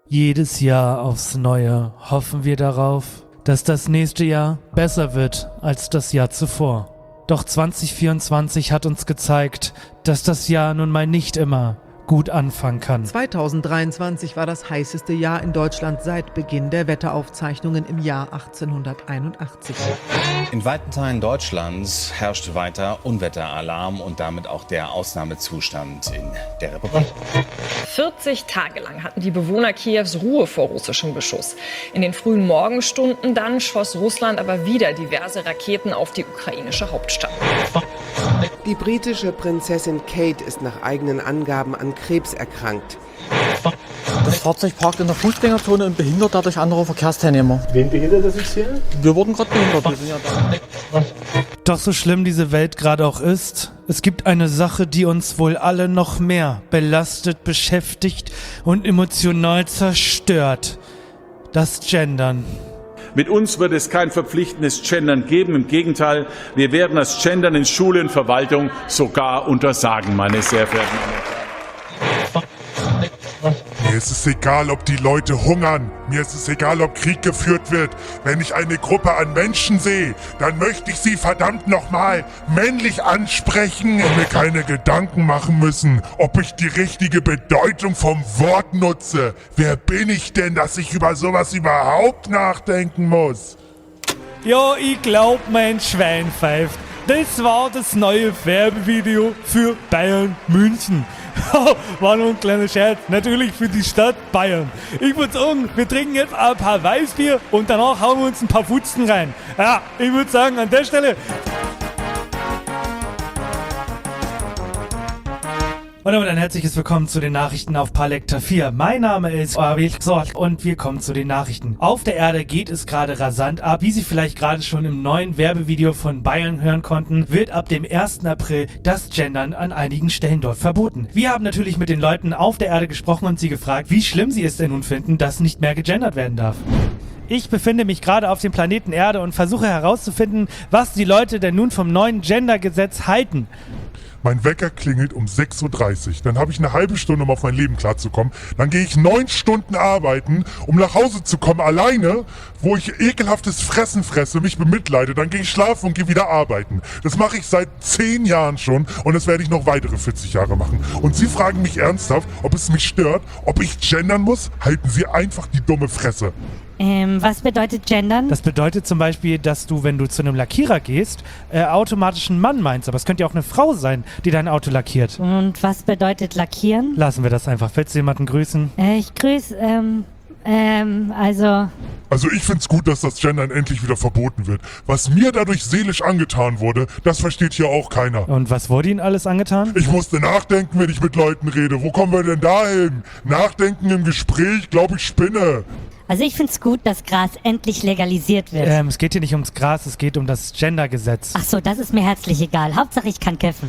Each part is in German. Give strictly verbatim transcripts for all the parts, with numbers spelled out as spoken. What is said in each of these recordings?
Jedes Jahr aufs Neue hoffen wir darauf, dass das nächste Jahr besser wird als das Jahr zuvor. Doch zwanzig vierundzwanzig hat uns gezeigt, dass das Jahr nun mal nicht immer gut anfangen kann. zweitausenddreiundzwanzig war das heißeste Jahr in Deutschland seit Beginn der Wetteraufzeichnungen im Jahr achtzehnhunderteinundachtzig. In weiten Teilen Deutschlands herrscht weiter Unwetteralarm und damit auch der Ausnahmezustand in der Republik. vierzig Tage lang hatten die Bewohner Kiews Ruhe vor russischem Beschuss. In den frühen Morgenstunden dann schoss Russland aber wieder diverse Raketen auf die ukrainische Hauptstadt. Die britische Prinzessin Kate ist nach eigenen Angaben an Krebs erkrankt. Das Fahrzeug parkt in der Fußgängerzone und behindert dadurch andere Verkehrsteilnehmer. Wen behindert das jetzt hier? Wir wurden gerade behindert. Wir sind ja da. Doch so schlimm diese Welt gerade auch ist, es gibt eine Sache, die uns wohl alle noch mehr belastet, beschäftigt und emotional zerstört. Das Gendern. Mit uns wird es kein verpflichtendes Gendern geben. Im Gegenteil, wir werden das Gendern in Schule und Verwaltung sogar untersagen, meine sehr verehrten Damen und Herren. Mir ist es egal, ob die Leute hungern. Mir ist es egal, ob Krieg geführt wird. Wenn ich eine Gruppe an Menschen sehe, dann möchte ich sie verdammt nochmal männlich ansprechen und mir keine Gedanken machen müssen, ob ich die richtige Bedeutung vom Wort nutze. Wer bin ich denn, dass ich über sowas überhaupt nachdenken muss? Ja, ich glaub, mein Schwein pfeift. Das war das neue Werbevideo für Bayern München. War nur ein kleiner Scherz. Natürlich für die Stadt Bayern. Ich würde sagen, wir trinken jetzt ein paar Weißbier und danach hauen wir uns ein paar Futzen rein. Ja, ich würde sagen, an der Stelle... Und damit ein herzliches Willkommen zu den Nachrichten auf Palekta vier. Mein Name ist Orwig und wir kommen zu den Nachrichten. Auf der Erde geht es gerade rasant ab. Wie Sie vielleicht gerade schon im neuen Werbevideo von Bayern hören konnten, wird ab dem ersten April das Gendern an einigen Stellen dort verboten. Wir haben natürlich mit den Leuten auf der Erde gesprochen und sie gefragt, wie schlimm sie es denn nun finden, dass nicht mehr gegendert werden darf. Ich befinde mich gerade auf dem Planeten Erde und versuche herauszufinden, was die Leute denn nun vom neuen Gendergesetz halten. Mein Wecker klingelt um sechs Uhr dreißig. Dann habe ich eine halbe Stunde, um auf mein Leben klarzukommen. Dann gehe ich neun Stunden arbeiten, um nach Hause zu kommen, alleine, wo ich ekelhaftes Fressen fresse, mich bemitleide. Dann gehe ich schlafen und gehe wieder arbeiten. Das mache ich seit zehn Jahren schon und das werde ich noch weitere vierzig Jahre machen. Und Sie fragen mich ernsthaft, ob es mich stört, ob ich gendern muss? Halten Sie einfach die dumme Fresse. Ähm, was bedeutet gendern? Das bedeutet zum Beispiel, dass du, wenn du zu einem Lackierer gehst, äh, automatisch einen Mann meinst. Aber es könnte ja auch eine Frau sein, die dein Auto lackiert. Und was bedeutet lackieren? Lassen wir das einfach. Willst du jemanden grüßen? Äh, ich grüße, ähm, ähm, also... Also ich find's gut, dass das Gendern endlich wieder verboten wird. Was mir dadurch seelisch angetan wurde, das versteht hier auch keiner. Und was wurde Ihnen alles angetan? Ich musste nachdenken, wenn ich mit Leuten rede. Wo kommen wir denn dahin? Nachdenken im Gespräch? Glaube ich spinne. Also ich find's gut, dass Gras endlich legalisiert wird. Ähm, es geht hier nicht ums Gras, es geht um das Gendergesetz. Ach so, das ist mir herzlich egal. Hauptsache ich kann kämpfen.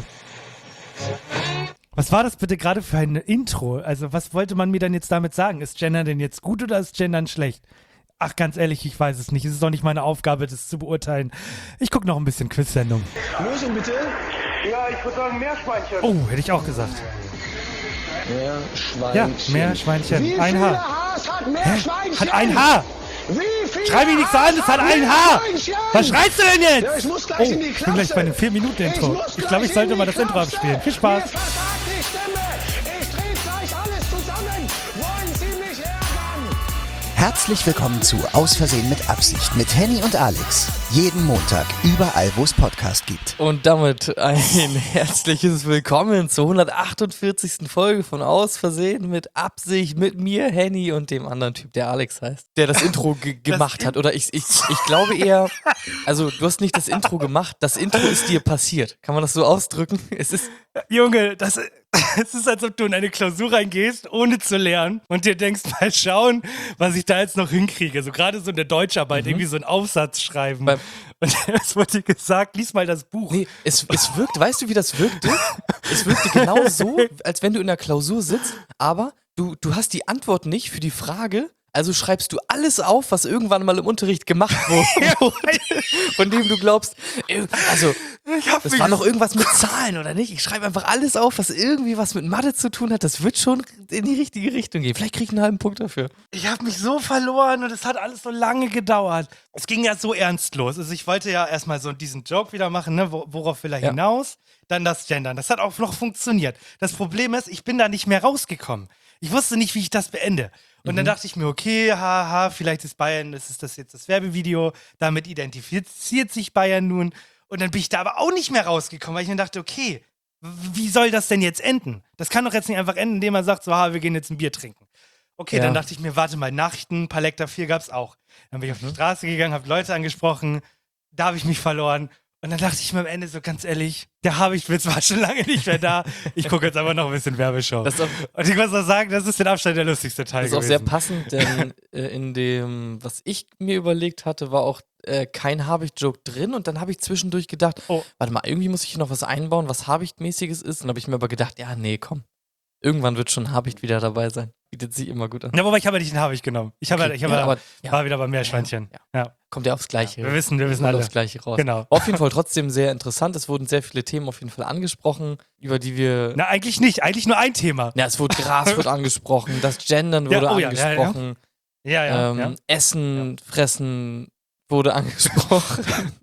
Was war das bitte gerade für ein Intro? Also was wollte man mir dann jetzt damit sagen? Ist Gendern denn jetzt gut oder ist Gendern schlecht? Ach, ganz ehrlich, ich weiß es nicht. Es ist doch nicht meine Aufgabe, das zu beurteilen. Ich gucke noch ein bisschen Quiz-Sendung. Lösung bitte? Ja, ich würde sagen Meerschweinchen. Oh, hätte ich auch gesagt. Meerschweinchen. Ja, Meerschweinchen. Wie ein viele Haar. Haars hat Meerschweinchen? Hat ein Haar. Wie viele Schrei mich nicht so an, es hat ein Haar. Was schreist du denn jetzt? Ja, ich muss gleich oh, in die ich bin gleich bei einem vier Minuten Intro. Ich, ich glaube, ich sollte mal das Intro abspielen. Viel Spaß. Mir versagt die Stimme. Ich drehe gleich alles zusammen. Wollen Sie mich ärgern? Herzlich willkommen zu Aus Versehen mit Absicht mit Henny und Alex. Jeden Montag, überall wo es Podcast gibt. Und damit ein herzliches Willkommen zur hundertachtundvierzigsten Folge von Aus Versehen mit Absicht mit mir, Henny und dem anderen Typ, der Alex heißt, der das Intro ge- gemacht hat. Oder ich, ich, ich glaube eher, also du hast nicht das Intro gemacht, das Intro ist dir passiert. Kann man das so ausdrücken? Es ist... Junge, das, es ist, als ob du in eine Klausur reingehst, ohne zu lernen und dir denkst, mal schauen, was ich da jetzt noch hinkriege. So gerade so in der Deutscharbeit, mhm. irgendwie so einen Aufsatz schreiben. Beim und es wurde dir gesagt, lies mal das Buch. Nee, es, es wirkt, weißt du, wie das wirkte? Es wirkte genau so, als wenn du in der Klausur sitzt, aber du, du hast die Antwort nicht für die Frage, Also schreibst du alles auf, was irgendwann mal im Unterricht gemacht wurde, von dem du glaubst, also das war noch irgendwas mit Zahlen oder nicht? Ich schreibe einfach alles auf, was irgendwie was mit Mathe zu tun hat. Das wird schon in die richtige Richtung gehen. Vielleicht krieg ich einen halben Punkt dafür. Ich habe mich so verloren und es hat alles so lange gedauert. Es ging ja so ernst los. Also ich wollte ja erstmal so diesen Joke wieder machen, ne? Worauf will er Ja. hinaus? Dann das Gendern. Das hat auch noch funktioniert. Das Problem ist, ich bin da nicht mehr rausgekommen. Ich wusste nicht, wie ich das beende. Und dann dachte ich mir, okay, haha, vielleicht ist Bayern, das ist das jetzt das Werbevideo, damit identifiziert sich Bayern nun. Und dann bin ich da aber auch nicht mehr rausgekommen, weil ich mir dachte, okay, w- wie soll das denn jetzt enden? Das kann doch jetzt nicht einfach enden, indem man sagt, so, ha, wir gehen jetzt ein Bier trinken. Okay, Ja. dann dachte ich mir, warte mal, Nachrichten, Palekta vier gab's auch. Dann bin ich auf die Straße gegangen, habe Leute angesprochen, da habe ich mich verloren. Und dann dachte ich mir am Ende so, ganz ehrlich, der Habichtwitz war schon lange nicht mehr da. Ich gucke jetzt aber noch ein bisschen Werbeshow. Das ist auch, Und ich muss auch sagen, das ist den Abstand der lustigste Teil das ist auch gewesen. sehr passend, denn äh, in dem, was ich mir überlegt hatte, war auch äh, kein Habicht-Joke drin. Und dann habe ich zwischendurch gedacht, Oh. warte mal, irgendwie muss ich hier noch was einbauen, was Habicht-mäßiges ist. Und dann habe ich mir aber gedacht, ja, nee, komm. Irgendwann wird schon Habicht wieder dabei sein. Bietet sich immer gut an. Ja, wobei ich habe ja nicht den Habicht genommen. Ich, habe Okay, ja, ich habe ja, ja, aber- war wieder beim Meerschweinchen. Ja, Ja. Kommt ja aufs Gleiche. Wir wissen, wir wissen Kommt alle. aufs Gleiche raus. Genau. Auf jeden Fall trotzdem sehr interessant. Es wurden sehr viele Themen auf jeden Fall angesprochen, über die wir. Na, eigentlich nicht. Eigentlich nur ein Thema. Ja, es wurde Gras wurde angesprochen, das Gendern Ja, wurde oh ja, ja, ja. angesprochen, Ja, ja. ähm, ja. Essen, Fressen wurde angesprochen.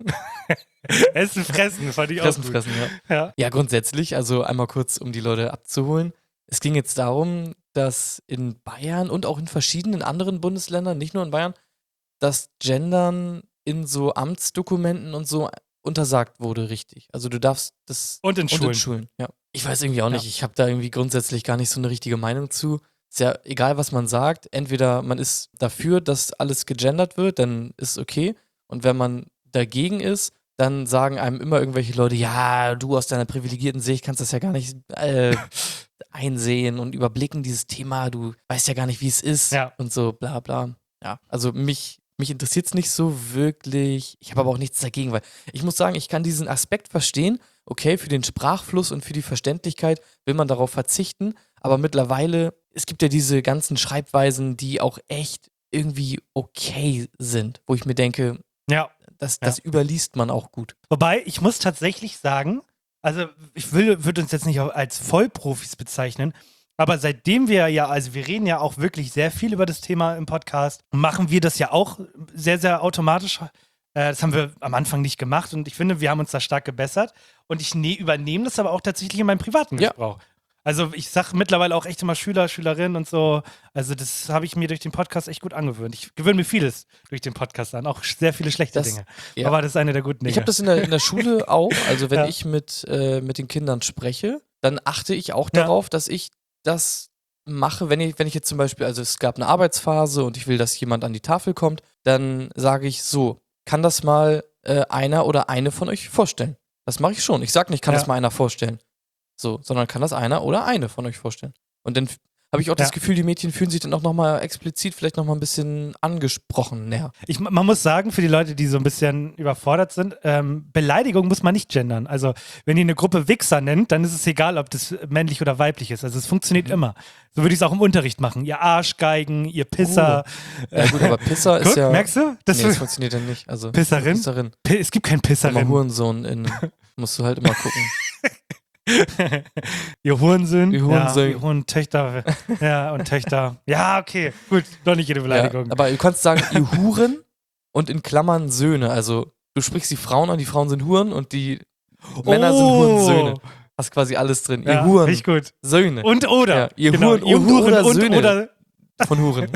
Essen, fressen, fand ich Fressen, auch gut. fressen, ja. Ja. Ja, grundsätzlich, also einmal kurz, um die Leute abzuholen. Es ging jetzt darum, dass in Bayern und auch in verschiedenen anderen Bundesländern, nicht nur in Bayern, das Gendern in so Amtsdokumenten und so untersagt wurde, richtig. Also du darfst das Und in Schulen. Schulen, ja. Ich weiß irgendwie auch nicht, Ja. ich habe da irgendwie grundsätzlich gar nicht so eine richtige Meinung zu. Ist ja egal, was man sagt. Entweder man ist dafür, dass alles gegendert wird, dann ist okay. Und wenn man dagegen ist, dann sagen einem immer irgendwelche Leute, ja, du aus deiner privilegierten Sicht kannst das ja gar nicht äh, einsehen und überblicken, dieses Thema, du weißt ja gar nicht, wie es ist Ja. und so, bla bla. Ja, also mich, mich interessiert es nicht so wirklich. Ich habe aber auch nichts dagegen, weil ich muss sagen, ich kann diesen Aspekt verstehen. Okay, für den Sprachfluss und für die Verständlichkeit will man darauf verzichten, aber mittlerweile, es gibt ja diese ganzen Schreibweisen, die auch echt irgendwie okay sind, wo ich mir denke, Ja. das, Ja. das überliest man auch gut. Wobei, ich muss tatsächlich sagen, also ich will, würde uns jetzt nicht auch als Vollprofis bezeichnen, aber seitdem wir ja, also wir reden ja auch wirklich sehr viel über das Thema im Podcast, machen wir das ja auch sehr, sehr automatisch. Äh, das haben wir am Anfang nicht gemacht und ich finde, wir haben uns da stark gebessert und ich ne übernehme das aber auch tatsächlich in meinem privaten Ja. Gebrauch. Also ich sage mittlerweile auch echt immer Schüler, Schülerinnen und so. Also das habe ich mir durch den Podcast echt gut angewöhnt. Ich gewöhne mir vieles durch den Podcast an, auch sehr viele schlechte Das- Dinge. ja. Aber das ist eine der guten Dinge. Ich habe das in der, in der Schule auch, also wenn Ja. ich mit, äh, mit den Kindern spreche, dann achte ich auch Ja. darauf, dass ich das mache, wenn ich, wenn ich jetzt zum Beispiel, also es gab eine Arbeitsphase und ich will, dass jemand an die Tafel kommt, dann sage ich so, kann das mal äh, einer oder eine von euch vorstellen? Das mache ich schon. Ich sage nicht, kann Ja. das mal einer vorstellen. So, sondern kann das einer oder eine von euch vorstellen. Und dann f- habe ich auch das Ja. Gefühl, die Mädchen fühlen sich dann auch nochmal explizit vielleicht nochmal ein bisschen angesprochen näher. Ich, man muss sagen, für die Leute, die so ein bisschen überfordert sind, ähm, Beleidigung muss man nicht gendern. Also, wenn ihr eine Gruppe Wichser nennt, dann ist es egal, ob das männlich oder weiblich ist. Also, es funktioniert immer. So würde ich es auch im Unterricht machen. Ihr Arschgeigen, ihr Pisser. Ja gut, aber Pisser ist Guck, ja... merkst du? Das nee, das funktioniert ja nicht. Also, Pisserin? Pisserin. Pi- es gibt kein Immer Pisserin. Hurensohn in... Musst du halt immer gucken. ihr Hurensohn. Ihr Hurensohn. Ja, ihr Hurentöchter. Ja, und Töchter. Ja, okay. Gut, doch nicht jede Beleidigung. Ja, aber du kannst sagen, ihr Huren und in Klammern Söhne. Also du sprichst die Frauen an, die Frauen sind Huren und die Männer sind Oh. Hurensöhne. Hast quasi alles drin. Ja, ihr Huren. richtig gut. Söhne. Und oder. Ja, ihr Genau, Huren ihr und Huren oder und Söhne oder. von Huren.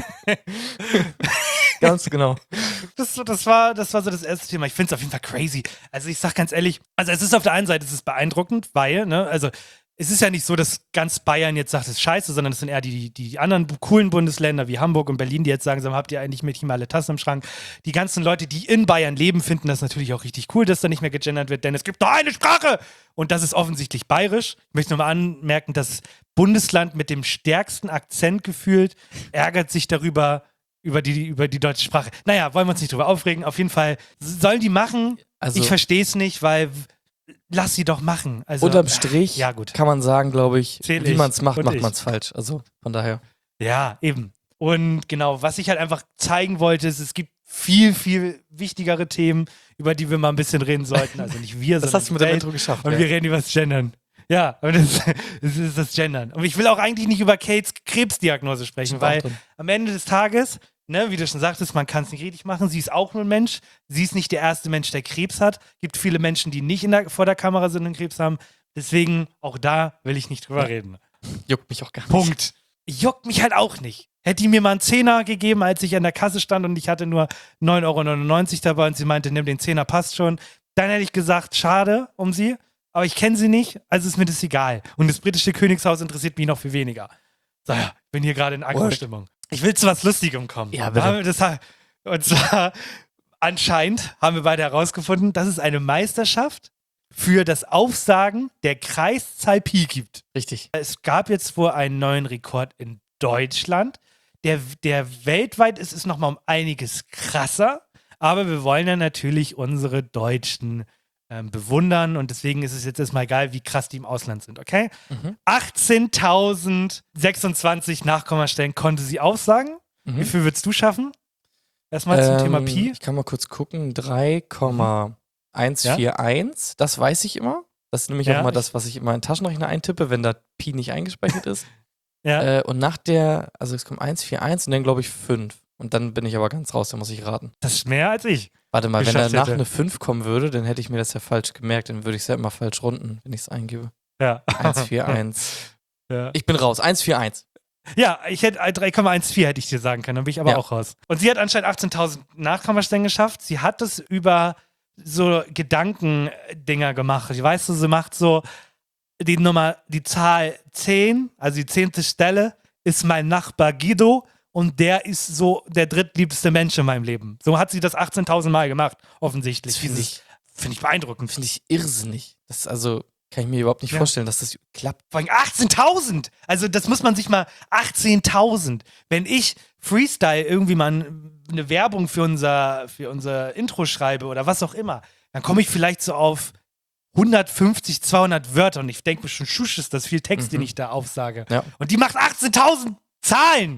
Ganz genau. Das, so- das, war, das war so das erste Thema. Ich finde es auf jeden Fall crazy. Also ich sag ganz ehrlich, also es ist auf der einen Seite es ist beeindruckend, weil, ne, also es ist ja nicht so, dass ganz Bayern jetzt sagt, es ist scheiße, sondern es sind eher die, die, die anderen bu- coolen Bundesländer wie Hamburg und Berlin, die jetzt sagen, so, habt ihr eigentlich Mädchen mal alle Tassen im Schrank. Die ganzen Leute, die in Bayern leben, finden das natürlich auch richtig cool, dass da nicht mehr gegendert wird, denn es gibt nur eine Sprache und das ist offensichtlich bayerisch. Ich möchte nochmal anmerken, das Bundesland mit dem stärksten Akzent gefühlt ärgert sich darüber, über die, über die deutsche Sprache. Naja, wollen wir uns nicht drüber aufregen. Auf jeden Fall sollen die machen. Also- ich verstehe es nicht, weil w- lass sie doch machen. Also, Unterm Strich ja, gut. kann man sagen, glaube ich, Zähl wie ich man es macht, und macht ich. man es falsch. Also von daher. Ja, eben. Und genau, was ich halt einfach zeigen wollte, ist, es gibt viel, viel wichtigere Themen, über die wir mal ein bisschen reden sollten. Also nicht wir, das sondern hast du mit die dem Welt. Intro geschafft. Und ja. wir reden über das Gendern. Ja, und das, das ist das Gendern. Und ich will auch eigentlich nicht über Kates Krebsdiagnose sprechen, weil am Ende des Tages, ne, wie du schon sagtest, man kann es nicht richtig machen. Sie ist auch nur ein Mensch. Sie ist nicht der erste Mensch, der Krebs hat. Gibt viele Menschen, die nicht in der, vor der Kamera sind und Krebs haben. Deswegen, auch da will ich nicht drüber ja. reden. Juckt mich auch gar nicht. Punkt. Juckt mich halt auch nicht. Hätte die mir mal einen Zehner gegeben, als ich an der Kasse stand und ich hatte nur neun Euro neunundneunzig dabei und sie meinte, nimm den Zehner, passt schon. Dann hätte ich gesagt, schade um sie. Aber ich kenne sie nicht, also ist mir das egal. Und das britische Königshaus interessiert mich noch viel weniger. So, ja, bin hier gerade in Agro-Stimmung. Ich will zu was Lustigem kommen. Ja, bitte. Das, und zwar, anscheinend haben wir beide herausgefunden, dass es eine Meisterschaft für das Aufsagen der Kreiszahl Pi gibt. Richtig. Es gab jetzt wohl einen neuen Rekord in Deutschland. Der, der weltweit ist, ist nochmal um einiges krasser. Aber wir wollen ja natürlich unsere Deutschen Ähm, bewundern und deswegen ist es jetzt erstmal egal, wie krass die im Ausland sind, okay? Mhm. achtzehntausendsechsundzwanzig Nachkommastellen konnte sie aufsagen. Mhm. Wie viel würdest du schaffen? Erstmal zum ähm, Thema Pi. Ich kann mal kurz gucken. drei Komma eins vier eins, ja? Das weiß ich immer. Das ist nämlich ja, auch mal das, was ich immer in Taschenrechner eintippe, wenn da Pi nicht eingespeichert ist. Ja. Äh, und nach der, also es kommt eins vier eins und dann glaube ich fünf. Und dann bin ich aber ganz raus, da muss ich raten. Das ist mehr als ich. Warte mal, wenn danach eine fünf kommen würde, dann hätte ich mir das ja falsch gemerkt. Dann würde ich es ja immer falsch runden, wenn ich es eingebe. Ja. eins vier eins. Ja. Ich bin raus. eins vier eins. Ja, ich hätte drei Komma eins vier hätte ich dir sagen können, dann bin ich aber ja. auch raus. Und sie hat anscheinend achtzehntausend Nachkommastellen geschafft. Sie hat das über so Gedankendinger gemacht. Weißt du, sie macht so die Nummer, die Zahl zehn, also die zehnte Stelle, ist mein Nachbar Guido. Und der ist so der drittliebste Mensch in meinem Leben. So hat sie das achtzehntausend Mal gemacht, offensichtlich. Das finde ich, find ich beeindruckend. Finde ich irrsinnig. Das ist also, kann ich mir überhaupt nicht ja. vorstellen, dass das klappt. Vor allem achtzehntausend! Also das muss man sich mal, achtzehntausend. Wenn ich Freestyle irgendwie mal eine Werbung für unser, für unser Intro schreibe oder was auch immer, dann komme ich vielleicht so auf hundertfünfzig, zweihundert Wörter und ich denke mir schon, schusch, ist das viel Text, mhm. den ich da aufsage. Ja. Und die macht achtzehntausend Zahlen!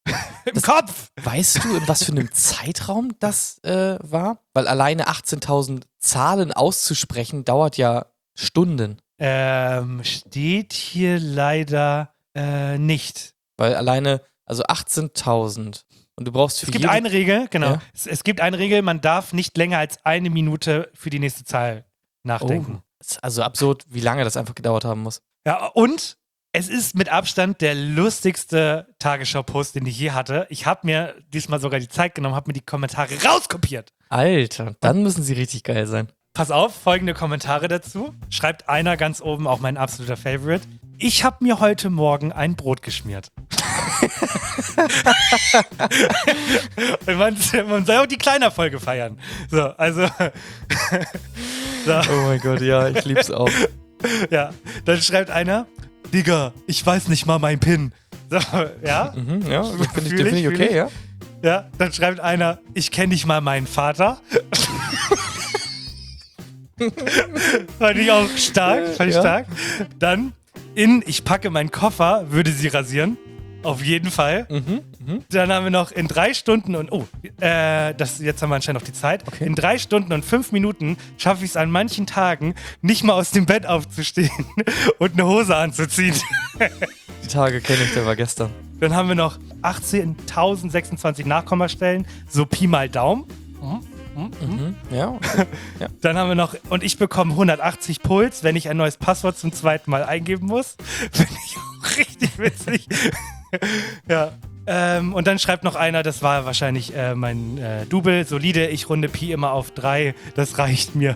Im das Kopf! Weißt du, in was für einem Zeitraum das äh, war? Weil alleine achtzehntausend Zahlen auszusprechen, dauert ja Stunden. Ähm, steht hier leider äh, nicht. Weil alleine, also achtzehntausend. Und du brauchst für Es gibt jede... eine Regel, genau. Ja? Es, es gibt eine Regel, man darf nicht länger als eine Minute für die nächste Zahl nachdenken. Oh, das ist also absurd, wie lange das einfach gedauert haben muss. Ja, und es ist mit Abstand der lustigste Tagesschau-Post, den ich je hatte. Ich habe mir diesmal sogar die Zeit genommen, habe mir die Kommentare rauskopiert. Alter, dann müssen sie richtig geil sein. Pass auf, folgende Kommentare dazu. Schreibt einer ganz oben, auch mein absoluter Favorite. Ich habe mir heute Morgen ein Brot geschmiert. Und man, man soll auch die Kleiner-Folge feiern. So, also. so. Oh mein Gott, ja, ich lieb's auch. Ja, dann schreibt einer, Digga, ich weiß nicht mal mein PIN. So, ja? Mhm, ja, finde ich, find ich okay, ja. Ja, dann schreibt einer, ich kenne nicht mal meinen Vater. Fand ich auch stark, fand ich ja. stark. Dann in, ich packe meinen Koffer, würde sie rasieren. Auf jeden Fall. Mhm, mh. Dann haben wir noch in drei Stunden und, oh, äh, das, jetzt haben wir anscheinend noch die Zeit. Okay. In drei Stunden und fünf Minuten schaffe ich es an manchen Tagen, nicht mal aus dem Bett aufzustehen und eine Hose anzuziehen. Die Tage kenne ich, der war gestern. Dann haben wir noch achtzehntausendsechsundzwanzig Nachkommastellen, so Pi mal Daumen. Mhm. Mhm. Ja, okay. Ja. Dann haben wir noch, und ich bekomme hundertachtzig Puls, wenn ich ein neues Passwort zum zweiten Mal eingeben muss. Finde ich auch richtig witzig. Ja. Ähm, und dann schreibt noch einer, das war wahrscheinlich äh, mein äh, Double, solide, ich runde Pi immer auf drei, das reicht mir.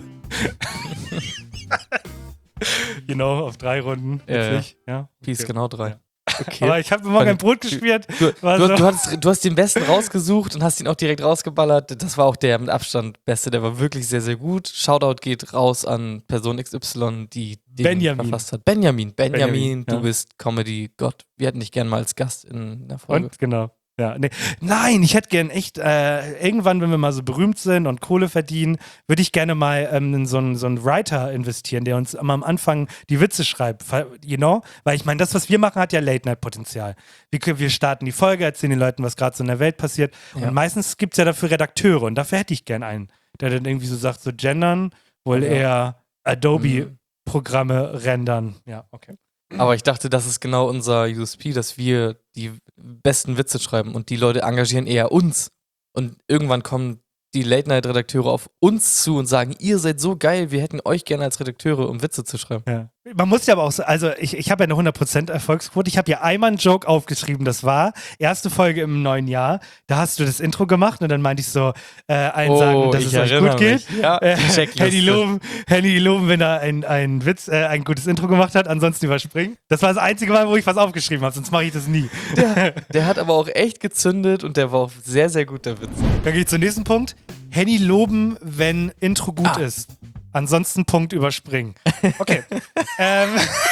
Genau, auf drei Runden. Ja, ja. Ja. Pi ist okay. genau drei. Ja. Okay. Aber ich habe mir morgen ein Brot geschmiert. Du, du, so. du, hattest, du hast den Besten rausgesucht und hast ihn auch direkt rausgeballert. Das war auch der mit Abstand Beste. Der war wirklich sehr, sehr gut. Shoutout geht raus an Person X Y, die den Benjamin. verfasst hat. Benjamin. Benjamin, Benjamin du ja. bist Comedy-Gott. Wir hätten dich gerne mal als Gast in der Folge. Und, genau. Ja, nee. Nein, ich hätte gern echt, äh, irgendwann, wenn wir mal so berühmt sind und Kohle verdienen, würde ich gerne mal ähm, in so einen so einen Writer investieren, der uns am Anfang die Witze schreibt, you know? Weil ich meine, das, was wir machen, hat ja Late-Night-Potenzial. Wir, wir starten die Folge, erzählen den Leuten, was gerade so in der Welt passiert Ja. und meistens gibt es ja dafür Redakteure und dafür hätte ich gern einen, der dann irgendwie so sagt, so gendern, wohl Ja. eher Adobe-Programme rendern. Ja, okay. Aber ich dachte, das ist genau unser U S P, dass wir die besten Witze schreiben und die Leute engagieren eher uns. Und irgendwann kommen die Late-Night-Redakteure auf uns zu und sagen, ihr seid so geil, wir hätten euch gerne als Redakteure, um Witze zu schreiben. Ja. Man muss ja aber auch so, also ich, ich habe ja eine hundert Prozent Erfolgsquote. Ich habe ja einmal einen Joke aufgeschrieben, das war erste Folge im neuen Jahr. Da hast du das Intro gemacht und dann meinte ich so, äh, allen Oh, sagen, dass ich es euch erinnere gut geht. mich. Ja, äh, Checkliste. Henny loben, Henny loben, wenn er ein, ein Witz, äh, ein gutes Intro gemacht hat, ansonsten überspringen. Das war das einzige Mal, wo ich was aufgeschrieben habe, sonst mache ich das nie. Der, der hat aber auch echt gezündet und der war auch sehr, sehr gut, der Witz. Dann gehe ich zum nächsten Punkt. Henny loben, wenn Intro gut Ah. ist. Ansonsten Punkt überspringen. Okay. ähm.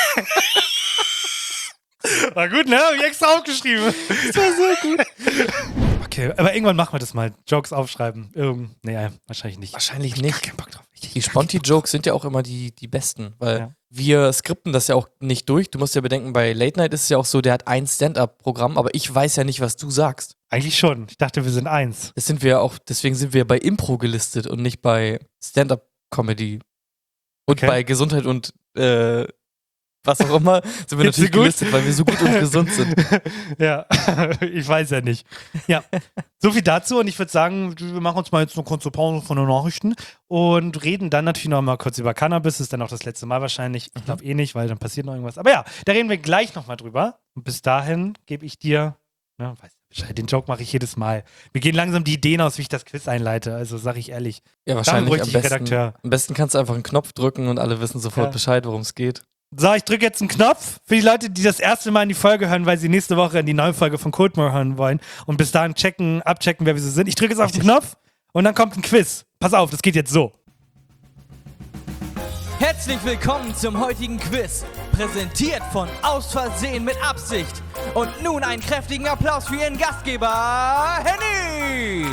War gut, ne? Hab ich extra aufgeschrieben. Das war so gut. Okay, aber irgendwann machen wir das mal. Jokes aufschreiben. Irgend, nee, wahrscheinlich nicht. Wahrscheinlich Ich nicht. hab keinen Bock drauf. Ich, Die Sponti-Jokes sind ja auch immer die, die besten, weil Ja. wir skripten das ja auch nicht durch. Du musst ja bedenken, bei Late Night ist es ja auch so, der hat ein Stand-Up-Programm, aber ich weiß ja nicht, was du sagst. Eigentlich schon. Ich dachte, wir sind eins. Das sind wir ja auch, deswegen sind wir bei Impro gelistet und nicht bei Stand-Up-Comedy. Und Okay. bei Gesundheit und äh, was auch immer sind wir Geht's dir natürlich gut? gelistet, weil wir so gut und gesund sind. Ja, ich weiß ja nicht. Ja, so viel dazu und ich würde sagen, wir machen uns mal jetzt eine kurze Pause von den Nachrichten und reden dann natürlich noch mal kurz über Cannabis. Das ist dann auch das letzte Mal wahrscheinlich. Ich glaube eh nicht, weil dann passiert noch irgendwas. Aber ja, da reden wir gleich noch mal drüber. Und bis dahin gebe ich dir, ne, weißt du Bescheid, den Joke mache ich jedes Mal. Mir gehen langsam die Ideen aus, wie ich das Quiz einleite. Also sage ich ehrlich. Ja, wahrscheinlich bräuchte am ich besten, Redakteur. am besten kannst du einfach einen Knopf drücken und alle wissen sofort Ja. Bescheid, worum es geht. So, ich drücke jetzt einen Knopf für die Leute, die das erste Mal in die Folge hören, weil sie nächste Woche in die neue Folge von Coldmore hören wollen und bis dahin checken, abchecken, wer wir so sind. Ich drücke jetzt auf den Knopf und dann kommt ein Quiz. Pass auf, das geht jetzt so. Herzlich willkommen zum heutigen Quiz, präsentiert von Aus Versehen mit Absicht. Und nun einen kräftigen Applaus für Ihren Gastgeber, Henny!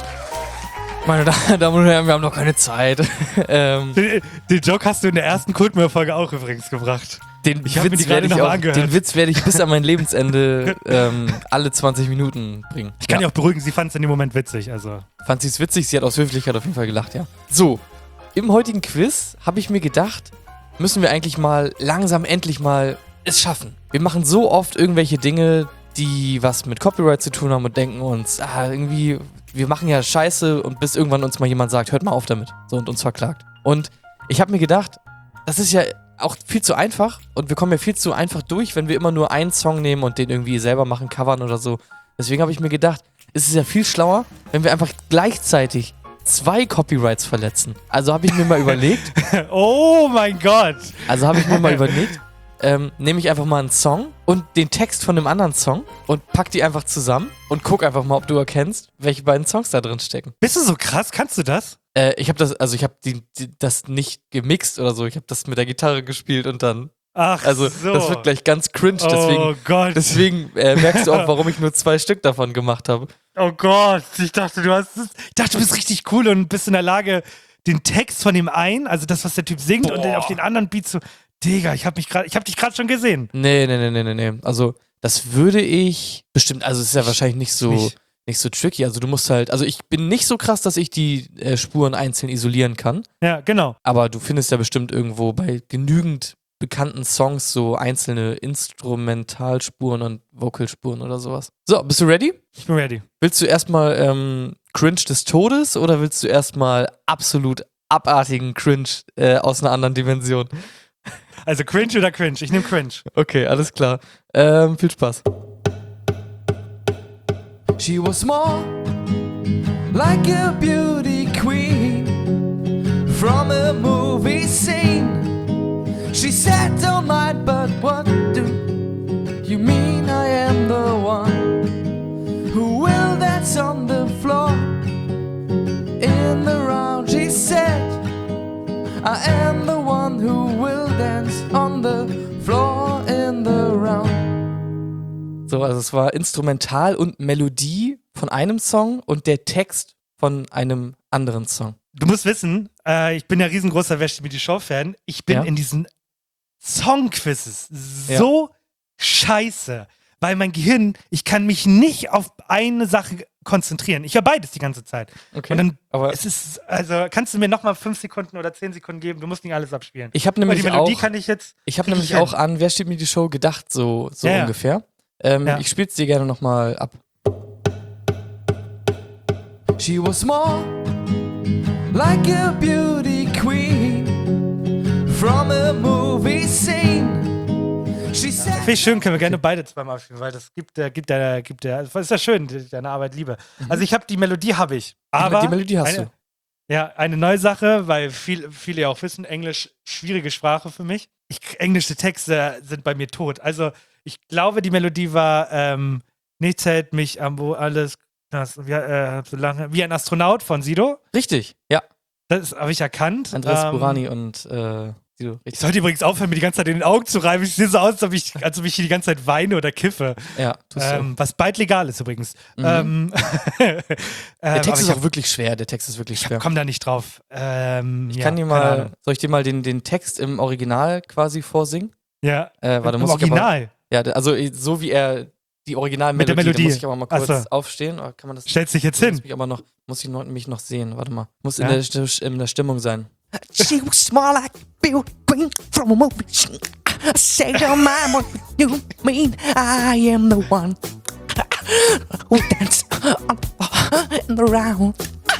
Meine Damen und Herren, wir haben noch keine Zeit. ähm, Den, den Joke hast du in der ersten Coldmore-Folge auch übrigens gebracht. Den Ich hab mir die Witz gerade werde ich noch mal auch, angehört. den Witz werde ich bis an mein Lebensende ähm, alle zwanzig Minuten bringen. Ich kann ja auch beruhigen, sie fand es in dem Moment witzig. Also. Fand sie es witzig, sie hat aus Höflichkeit auf jeden Fall gelacht, ja. So, im heutigen Quiz habe ich mir gedacht, müssen wir eigentlich mal langsam endlich mal es schaffen. Wir machen so oft irgendwelche Dinge, die was mit Copyright zu tun haben und denken uns, ah, irgendwie, wir machen ja Scheiße und bis irgendwann uns mal jemand sagt, hört mal auf damit. So, und uns verklagt. Und ich habe mir gedacht, das ist ja auch viel zu einfach und wir kommen ja viel zu einfach durch, wenn wir immer nur einen Song nehmen und den irgendwie selber machen, covern oder so. Deswegen habe ich mir gedacht, es ist ja viel schlauer, wenn wir einfach gleichzeitig zwei Copyrights verletzen. Also habe ich mir mal überlegt. Oh mein Gott! Also habe ich mir mal überlegt, ähm, nehme ich einfach mal einen Song und den Text von einem anderen Song und pack die einfach zusammen und guck einfach mal, ob du erkennst, welche beiden Songs da drin stecken. Bist du so krass? Kannst du das? Äh, ich habe das, also ich habe die, die, das nicht gemixt oder so. Ich habe das mit der Gitarre gespielt und dann. Ach Also so. das wird gleich ganz cringe. Deswegen, Oh Gott. deswegen äh, merkst du auch, warum ich nur zwei Stück davon gemacht habe. Oh Gott, ich dachte, du hast es. Ich dachte, du bist richtig cool und bist in der Lage, den Text von dem einen, also das, was der Typ singt, Boah. und den auf den anderen Beat zu. Digga, ich hab mich gerade, ich hab dich gerade schon gesehen. Nee, nee, nee, nee, nee, nee. Also das würde ich bestimmt, also es ist ja wahrscheinlich nicht so. Nicht. Nicht so tricky, also du musst halt, also ich bin nicht so krass, dass ich die äh, Spuren einzeln isolieren kann, Ja, genau. aber du findest ja bestimmt irgendwo bei genügend bekannten Songs so einzelne Instrumentalspuren und Vocalspuren oder sowas. So, bist du ready? Ich bin ready. Willst du erstmal ähm, Cringe des Todes oder willst du erstmal absolut abartigen Cringe äh, aus einer anderen Dimension? Also Cringe oder Cringe? Ich nehme Cringe. Okay, alles klar. Ähm, viel Spaß. She was small, like a beauty queen from a movie scene. She said, don't mind, but what do you mean? I am the one who will dance on the floor in the round. She said, I am the one who will dance on the floor in the round. So, Doch, also es war Instrumental und Melodie von einem Song und der Text von einem anderen Song. Du musst wissen, äh, ich bin ja riesengroßer Wer steht mir die Show-Fan. Ich bin Ja. in diesen Songquizzes so scheiße, weil mein Gehirn, ich kann mich nicht auf eine Sache konzentrieren. Ich höre beides die ganze Zeit. Okay. Und dann, aber es ist, also kannst du mir nochmal fünf Sekunden oder zehn Sekunden geben? Du musst nicht alles abspielen. Ich habe Weil nämlich die Melodie auch, kann ich jetzt. ich habe krieg nämlich hin. auch an Wer steht mir die Show gedacht, so, so Ja, ja. ungefähr. Ähm, Ja. Ich spiel's dir gerne nochmal ab. She was more like a beauty queen from a movie scene. She said, Finde ich schön, können wir gerne beide zweimal spielen, weil das gibt der, gibt der, gibt der, das ist ja schön, deine Arbeit Liebe. Also ich habe die Melodie habe ich, aber die Melodie hast eine, du. Ja, eine neue Sache, weil viel, viele ja auch wissen, Englisch schwierige Sprache für mich. Ich, englische Texte sind bei mir tot. Also ich glaube, die Melodie war ähm, nichts hält mich am wo alles das, wie, äh, so lange wie ein Astronaut von Sido. Richtig, ja. Das habe ich erkannt. Andres Ähm, Burani und äh, Sido. Ich Richtig. sollte übrigens aufhören, mir die ganze Zeit in den Augen zu reiben. Ich sehe so aus, als ob ich, als ob ich hier die ganze Zeit weine oder kiffe. Ja, tust du. Ähm, was bald legal ist übrigens. Mhm. Ähm, Der ähm, Text aber ist ich auch wirklich schwer, der Text ist wirklich schwer. komm da nicht drauf. Ähm, Ich ja, kann dir keine mal, Ahnung. soll ich dir mal den, den Text im Original quasi vorsingen? Ja, Äh, warte, im muss ich aber, Original. ja, also eh, so wie er die Originalmelodie, Mit der Melodie. da muss ich aber mal kurz Ach so. aufstehen. Oder kann man das? Stellst dich jetzt muss hin. Mich aber noch, muss ich noch, mich noch sehen. Warte mal, muss Ja. in, der, St- in der Stimmung sein. she was more like a beauty queen from a movie scene. I say, oh man, what you mean? I am the one who danced in the round.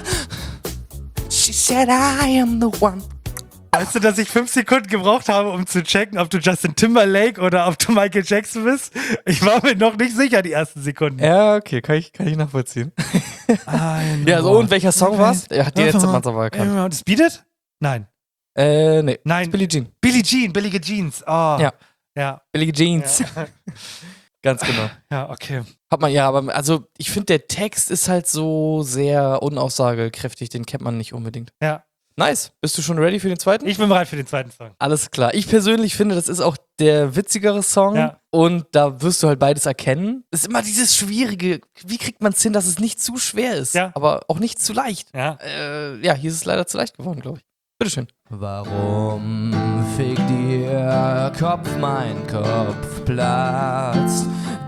She said, I am the one. Weißt du, dass ich fünf Sekunden gebraucht habe, um zu checken, ob du Justin Timberlake oder ob du Michael Jackson bist? Ich war mir noch nicht sicher, die ersten Sekunden. Ja, okay, kann ich, kann ich nachvollziehen. I Ja, so know. und welcher Song war's? Ja, den letzte Mal aber erkannt. Das Beat It? Nein. Äh, nee. Nein. Billie Jean. Billie Jean, billige Jeans. Oh. Ja. Ja. Billie Jeans. Ja, Ganz genau. ja okay. Hat man ja, aber also ich finde, der Text ist halt so sehr unaussagekräftig, den kennt man nicht unbedingt. Ja. Nice. Bist du schon ready für den zweiten? Ich bin bereit für den zweiten Song. Alles klar. Ich persönlich finde, das ist auch der witzigere Song Ja. und da wirst du halt beides erkennen. Es ist immer dieses Schwierige. Wie kriegt man es hin, dass es nicht zu schwer ist, Ja. aber auch nicht zu leicht? Ja. Äh, ja, hier ist es leider zu leicht geworden, glaube ich. Bitteschön. Warum fickt ihr Kopf, mein Kopf platzt?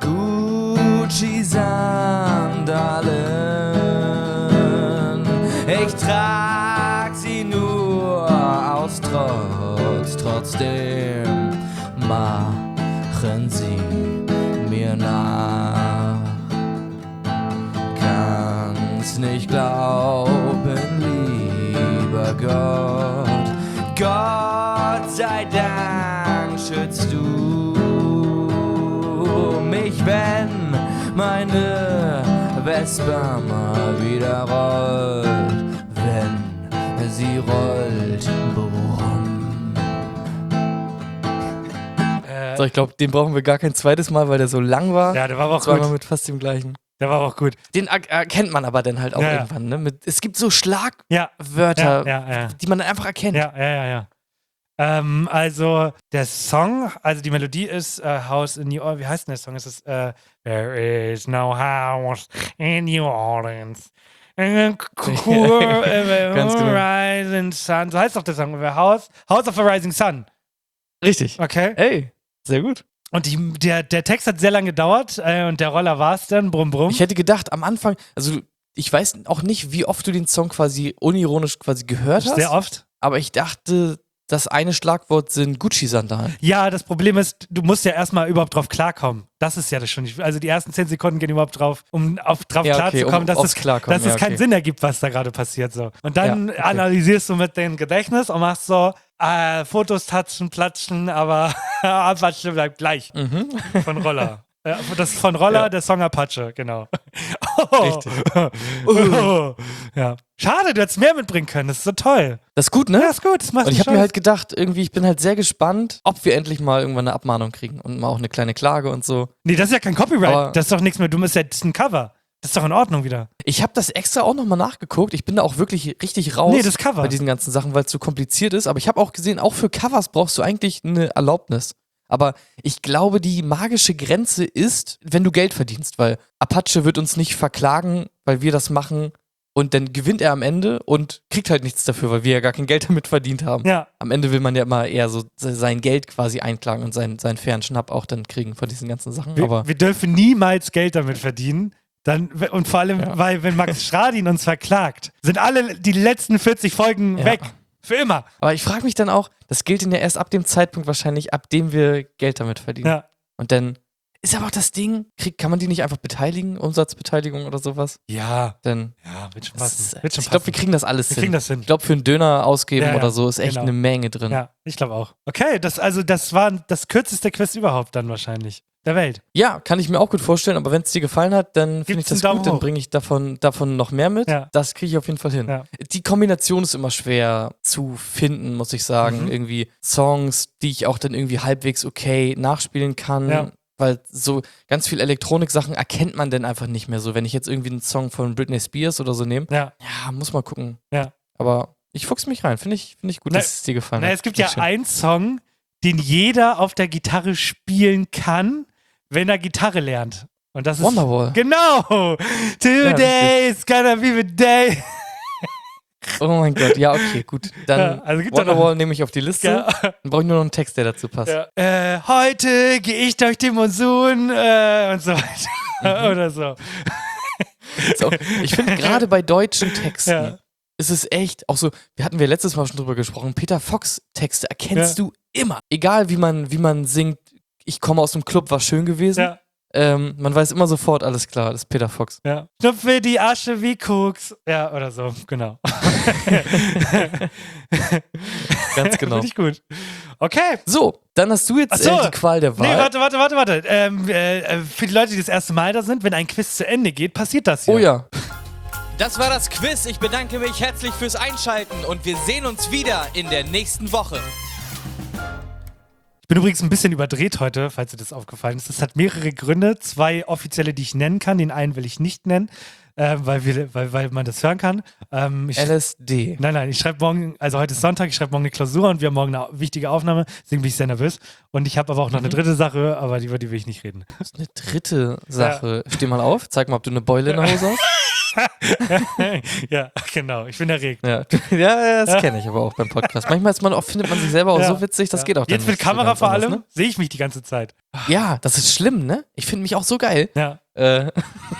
Gucci-Sandalen, ich trag sie nur aus Trotz, trotzdem machen sie mir nach. Kann's nicht glauben, lieber Gott, Gott sei Dank schützt du mich, wenn meine Vespa mal wieder rollt, wenn sie rollt, brumm. Äh, So, ich glaube, den brauchen wir gar kein zweites Mal, weil der so lang war. Ja, der war aber auch Zweimal gut. mit fast dem gleichen. Der war aber auch gut. Den er erkennt man aber dann halt auch Ja, ja. irgendwann. Ne? Mit, es gibt so Ja. Schlagwörter, Ja, ja, ja. die man dann einfach erkennt. Ja, ja, ja, ja. Ähm, also, der Song, also die Melodie ist äh, House in New Orleans. Wie heißt denn der Song? Es ist äh, There is no house in New Orleans. Äh, cool, äh, Ganz genau. Rising Sun. So heißt doch der Song. House, House of a Rising Sun. Richtig. Okay. Ey, sehr gut. Und die, der, der Text hat sehr lange gedauert äh, und der Roller war es dann. Brumm, brumm. Ich hätte gedacht, am Anfang, also ich weiß auch nicht, wie oft du den Song quasi unironisch quasi gehört hast. Sehr oft. Aber ich dachte, das eine Schlagwort sind Gucci-Sandalen. Ja, das Problem ist, du musst ja erstmal überhaupt drauf klarkommen. Das ist ja das schon. Also die ersten zehn Sekunden gehen überhaupt drauf, um auf, drauf Ja, okay, klarzukommen, um dass, aufs es, Klarkommen, dass es ja, keinen okay. Sinn ergibt, was da gerade passiert. So. Und dann Ja, okay. analysierst du mit dem Gedächtnis und machst so, äh, Fotos touchen, platschen, aber Apache bleibt gleich. Mhm. Von Roller. Äh, das ist von Roller, Ja. der Song Apache, genau. Oh. Richtig. Oh. Ja. Schade, du hättest mehr mitbringen können. Das ist so toll. Das ist gut, ne? Ja, ist gut. Das macht Und ich nicht habe mir Spaß. halt gedacht, irgendwie, ich bin halt sehr gespannt, ob wir endlich mal irgendwann eine Abmahnung kriegen und mal auch eine kleine Klage und so. Nee, das ist ja kein Copyright. Aber- das ist doch nichts mehr. Du bist ja das ist ein Cover. Das ist doch in Ordnung wieder. Ich habe das extra auch nochmal nachgeguckt. Ich bin da auch wirklich richtig raus Nee, das Cover. bei diesen ganzen Sachen, weil es zu kompliziert ist. Aber ich habe auch gesehen, auch für Covers brauchst du eigentlich eine Erlaubnis. Aber ich glaube, die magische Grenze ist, wenn du Geld verdienst, weil Apache wird uns nicht verklagen, weil wir das machen und dann gewinnt er am Ende und kriegt halt nichts dafür, weil wir ja gar kein Geld damit verdient haben. Ja. Am Ende will man ja immer eher so sein Geld quasi einklagen und seinen, seinen fairen Schnapp auch dann kriegen von diesen ganzen Sachen. Wir, Aber wir dürfen niemals Geld damit verdienen. Dann, und vor allem, Ja. weil wenn Max Schradin uns verklagt, sind alle die letzten vierzig Folgen Ja. weg. Für immer. Aber ich frage mich dann auch, das gilt denn ja erst ab dem Zeitpunkt wahrscheinlich, ab dem wir Geld damit verdienen. Ja. Und dann ist aber auch das Ding, krieg, kann man die nicht einfach beteiligen, Umsatzbeteiligung oder sowas? Ja. Dann, Ja, wird schon das passen. ist, Wird schon ich glaube, wir passen. kriegen das alles Wir hin. kriegen das hin. Ich glaube, für einen Döner ausgeben Ja, ja. oder so ist echt Genau. eine Menge drin. Ja, ich glaube auch. Okay, das, also das war das kürzeste Quiz überhaupt dann wahrscheinlich. Der Welt. Ja, kann ich mir auch gut vorstellen, aber wenn es dir gefallen hat, dann finde ich Gibt's das einen Daumen gut, dann hoch. bringe ich davon, davon noch mehr mit. Ja. Das kriege ich auf jeden Fall hin. Ja. Die Kombination ist immer schwer zu finden, muss ich sagen. Mhm. Irgendwie Songs, die ich auch dann irgendwie halbwegs okay nachspielen kann. Ja. Weil so ganz viel Elektronik-Sachen erkennt man dann einfach nicht mehr so. Wenn ich jetzt irgendwie einen Song von Britney Spears oder so nehme, Ja. ja, muss mal gucken. Ja. Aber ich fuchs mich rein. Finde ich, finde ich gut, Na, dass es dir gefallen Na, hat. es gibt Finde ja ich schön. einen Song, den jeder auf der Gitarre spielen kann, wenn er Gitarre lernt. Und das ist Wonderwall. Genau. Today's gonna be the day. Oh mein Gott, ja, okay, gut. Dann Ja, also gibt's doch noch- Wonderwall nehme ich auf die Liste. Ja. Dann brauche ich nur noch einen Text, der dazu passt. Ja. Äh, heute gehe ich durch den Monsun äh, und so weiter. Oder so. So, ich finde gerade bei deutschen Texten Ja. ist es echt, auch so, wir hatten wir letztes Mal schon drüber gesprochen, Peter Fox Texte erkennst Ja. du immer. Egal wie man, wie man singt, ich komme aus dem Club, war schön gewesen. Ja. Ähm, man weiß immer sofort, alles klar, das ist Peter Fox. Ja. Schnupfe die Asche wie Koks. Ja, oder so, genau. Ganz genau. Finde ich gut. Okay. So, dann hast du jetzt Ach so. äh, die Qual der Wahl. Nee, warte, warte, warte, warte. Ähm, äh, für die Leute, die das erste Mal da sind, wenn ein Quiz zu Ende geht, passiert das hier. Oh ja. Das war das Quiz. Ich bedanke mich herzlich fürs Einschalten und wir sehen uns wieder in der nächsten Woche. Ich bin übrigens ein bisschen überdreht heute, falls dir das aufgefallen ist. Das hat mehrere Gründe. Zwei offizielle, die ich nennen kann. Den einen will ich nicht nennen, äh, weil, wir, weil, weil man das hören kann. Ähm, ich, L S D. Nein, nein, ich schreibe morgen, also heute ist Sonntag, ich schreibe morgen eine Klausur und wir haben morgen eine wichtige Aufnahme. Deswegen bin ich sehr nervös. Und ich habe aber auch noch eine dritte Sache, aber über die will ich nicht reden. Das ist eine dritte Sache. Steh mal auf, zeig mal, ob du eine Beule in der Hose hast. Ja, genau. Ich bin erregt. Ja, ja das kenne ich aber auch beim Podcast. Manchmal ist man auch, findet man sich selber auch Ja. so witzig, das Ja. geht auch dann Jetzt mit nicht so Kamera ganz vor anders, allem ne? sehe ich mich die ganze Zeit. Ja, das ist schlimm, ne? Ich finde mich auch so geil. Ja. Äh,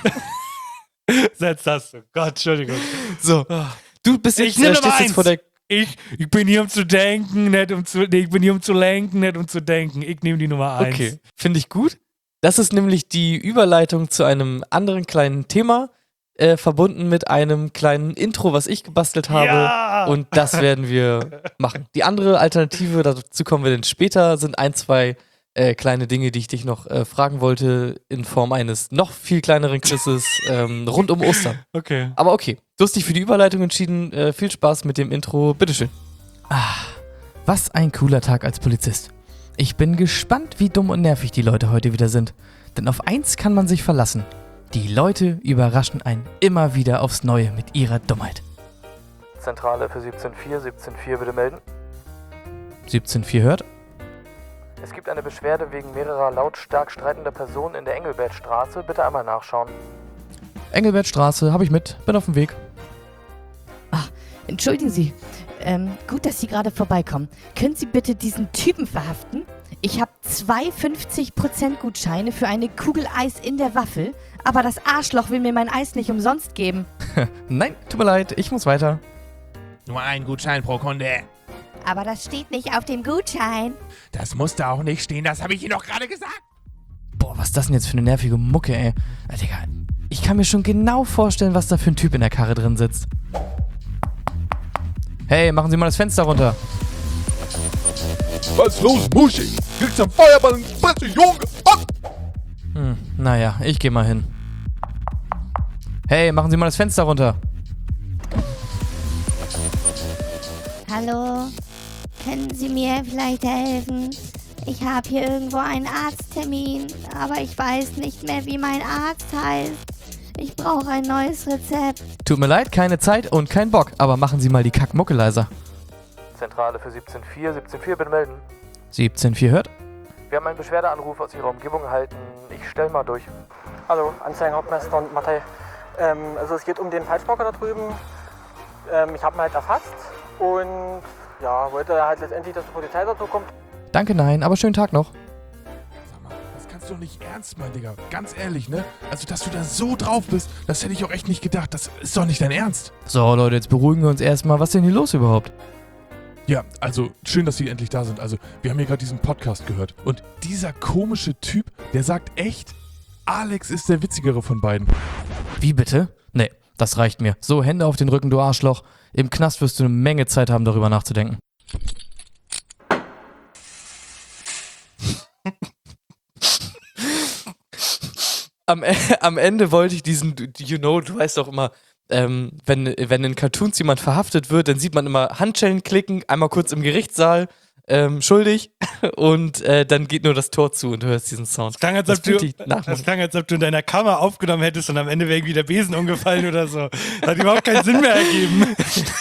Setz das. Oh Gott, Entschuldigung. so. Du bist jetzt, Ich nehme äh, Nummer stehst jetzt eins. vor der. Ich, ich bin hier um zu denken, nicht um zu. Nee, ich bin hier um zu lenken, nicht um zu denken. Ich nehme die Nummer eins. Okay, finde ich gut. Das ist nämlich die Überleitung zu einem anderen kleinen Thema, äh, verbunden mit einem kleinen Intro, was ich gebastelt habe. Ja! Und das werden wir machen. Die andere Alternative, dazu kommen wir dann später, sind ein, zwei äh, kleine Dinge, die ich dich noch äh, fragen wollte, in Form eines noch viel kleineren Quizzes ähm, rund um Ostern. Okay. Aber okay, du hast dich für die Überleitung entschieden. Äh, viel Spaß mit dem Intro. Bitteschön. Ah, was ein cooler Tag als Polizist. Ich bin gespannt, wie dumm und nervig die Leute heute wieder sind. Denn auf eins kann man sich verlassen. Die Leute überraschen einen immer wieder aufs Neue mit ihrer Dummheit. Zentrale für siebzehn vier, siebzehn vier bitte melden. siebzehn vier hört. Es gibt eine Beschwerde wegen mehrerer lautstark streitender Personen in der Engelbertstraße. Bitte einmal nachschauen. Engelbertstraße, habe ich mit, bin auf dem Weg. Entschuldigen Sie, ähm, gut, dass Sie gerade vorbeikommen. Können Sie bitte diesen Typen verhaften? Ich habe zwei fünfzig Prozent Gutscheine für eine Kugel Eis in der Waffel, aber das Arschloch will mir mein Eis nicht umsonst geben. Nein, tut mir leid, ich muss weiter. Nur ein Gutschein pro Kunde. Aber das steht nicht auf dem Gutschein. Das musste auch nicht stehen, das habe ich Ihnen doch gerade gesagt. Boah, was ist das denn jetzt für eine nervige Mucke, ey? Ah, Digga, ich kann mir schon genau vorstellen, was da für ein Typ in der Karre drin sitzt. Hey, machen Sie mal das Fenster runter. Was ist los, Muschi? Kriegst du einen Feuerball ins Fresse, Junge? Ah! Hm, naja, ich geh mal hin. Hey, machen Sie mal das Fenster runter. Hallo, können Sie mir vielleicht helfen? Ich habe hier irgendwo einen Arzttermin, aber ich weiß nicht mehr, wie mein Arzt heißt. Ich brauche ein neues Rezept. Tut mir leid, keine Zeit und kein Bock, aber machen Sie mal die Kackmucke leiser. Zentrale für siebzehn vier, siebzehn vier bitte melden. siebzehn vier hört. Wir haben einen Beschwerdeanruf aus Ihrer Umgebung erhalten. Ich stelle mal durch. Hallo, Anzeigenhauptmeister und Matthei. Ähm, also es geht um den Falschparker da drüben. Ähm, ich habe ihn halt erfasst und ja, wollte halt letztendlich, dass die Polizei dazu kommt. Danke, nein, aber schönen Tag noch. Sag mal, das kannst du doch nicht ernst meinen, Digga. Ganz ehrlich, ne? Also, dass du da so drauf bist, das hätte ich auch echt nicht gedacht. Das ist doch nicht dein Ernst. So, Leute, jetzt beruhigen wir uns erstmal. Was ist denn hier los überhaupt? Ja, also schön, dass Sie endlich da sind. Also, wir haben hier gerade diesen Podcast gehört. Und dieser komische Typ, der sagt echt, Alex ist der witzigere von beiden. Wie bitte? Nee, das reicht mir. So, Hände auf den Rücken, du Arschloch. Im Knast wirst du eine Menge Zeit haben, darüber nachzudenken. am, am Ende wollte ich diesen, you know, du weißt doch immer, ähm, wenn, wenn in Cartoons jemand verhaftet wird, dann sieht man immer Handschellen klicken, einmal kurz im Gerichtssaal, ähm, schuldig, und äh, dann geht nur das Tor zu und du hörst diesen Sound. Das klang, als ob du, das klang, als ob du in deiner Kammer aufgenommen hättest und am Ende wäre irgendwie der Besen umgefallen oder so. Das hat überhaupt keinen Sinn mehr ergeben.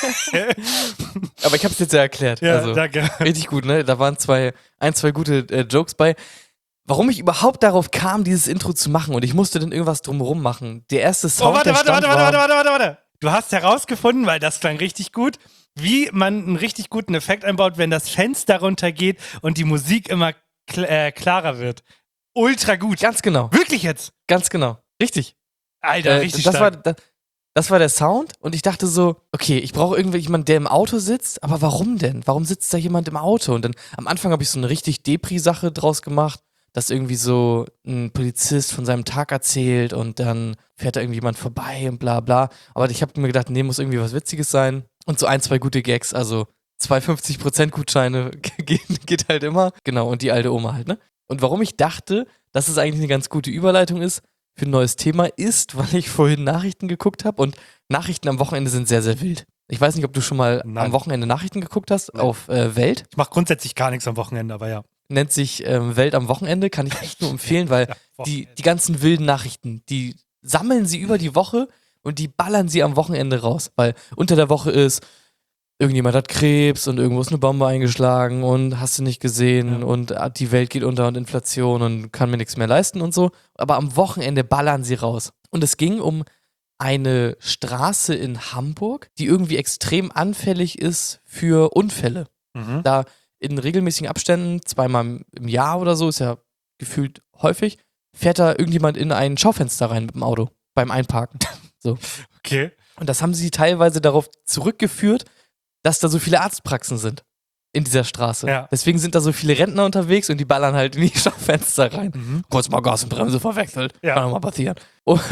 Aber ich hab's jetzt ja erklärt. Ja, also, danke. Richtig gut, ne? Da waren zwei, ein, zwei gute äh, Jokes bei. Warum ich überhaupt darauf kam, dieses Intro zu machen, und ich musste dann irgendwas drumherum machen. Der erste Sound, oh, warte, der warte, stand warte, warte, war, warte, warte, warte. Du hast herausgefunden, weil das klang richtig gut, wie man einen richtig guten Effekt einbaut, wenn das Fenster runtergeht und die Musik immer kl- äh, klarer wird. Ultra gut. Ganz genau. Wirklich jetzt? Ganz genau. Richtig. Alter, äh, richtig das stark. war, das, das war der Sound, und ich dachte so, okay, ich brauche irgendwie jemanden, der im Auto sitzt, aber warum denn? Warum sitzt da jemand im Auto? Und dann am Anfang habe ich so eine richtig Depri-Sache draus gemacht, dass irgendwie so ein Polizist von seinem Tag erzählt und dann fährt da irgendjemand vorbei und bla bla. Aber ich habe mir gedacht, nee, muss irgendwie was Witziges sein. Und so ein, zwei gute Gags, also zwei fünfzig Prozent Gutscheine geht, geht halt immer. Genau, und die alte Oma halt, ne? Und warum ich dachte, dass es eigentlich eine ganz gute Überleitung ist für ein neues Thema, ist, weil ich vorhin Nachrichten geguckt habe, und Nachrichten am Wochenende sind sehr, sehr wild. Ich weiß nicht, ob du schon mal Nein. am Wochenende Nachrichten geguckt hast auf äh, Welt. Ich mache grundsätzlich gar nichts am Wochenende, aber ja. Nennt sich ähm, Welt am Wochenende, kann ich echt nur empfehlen, weil Ja, die, die ganzen wilden Nachrichten, die sammeln sie über die Woche und die ballern sie am Wochenende raus, weil unter der Woche ist, irgendjemand hat Krebs und irgendwo ist eine Bombe eingeschlagen und hast du nicht gesehen, Ja. und ah, die Welt geht unter und Inflation und kann mir nichts mehr leisten und so, aber am Wochenende ballern sie raus. Und es ging um eine Straße in Hamburg, die irgendwie extrem anfällig ist für Unfälle. Mhm. Da in regelmäßigen Abständen, zweimal im Jahr oder so, ist ja gefühlt häufig, fährt da irgendjemand in ein Schaufenster rein mit dem Auto beim Einparken. So. Okay. Und das haben sie teilweise darauf zurückgeführt, dass da so viele Arztpraxen sind in dieser Straße. Ja. Deswegen sind da so viele Rentner unterwegs und die ballern halt in die Schaufenster rein. Mhm. Kurz mal Gas und Bremse verwechselt. Ja. Kann doch mal passieren. Und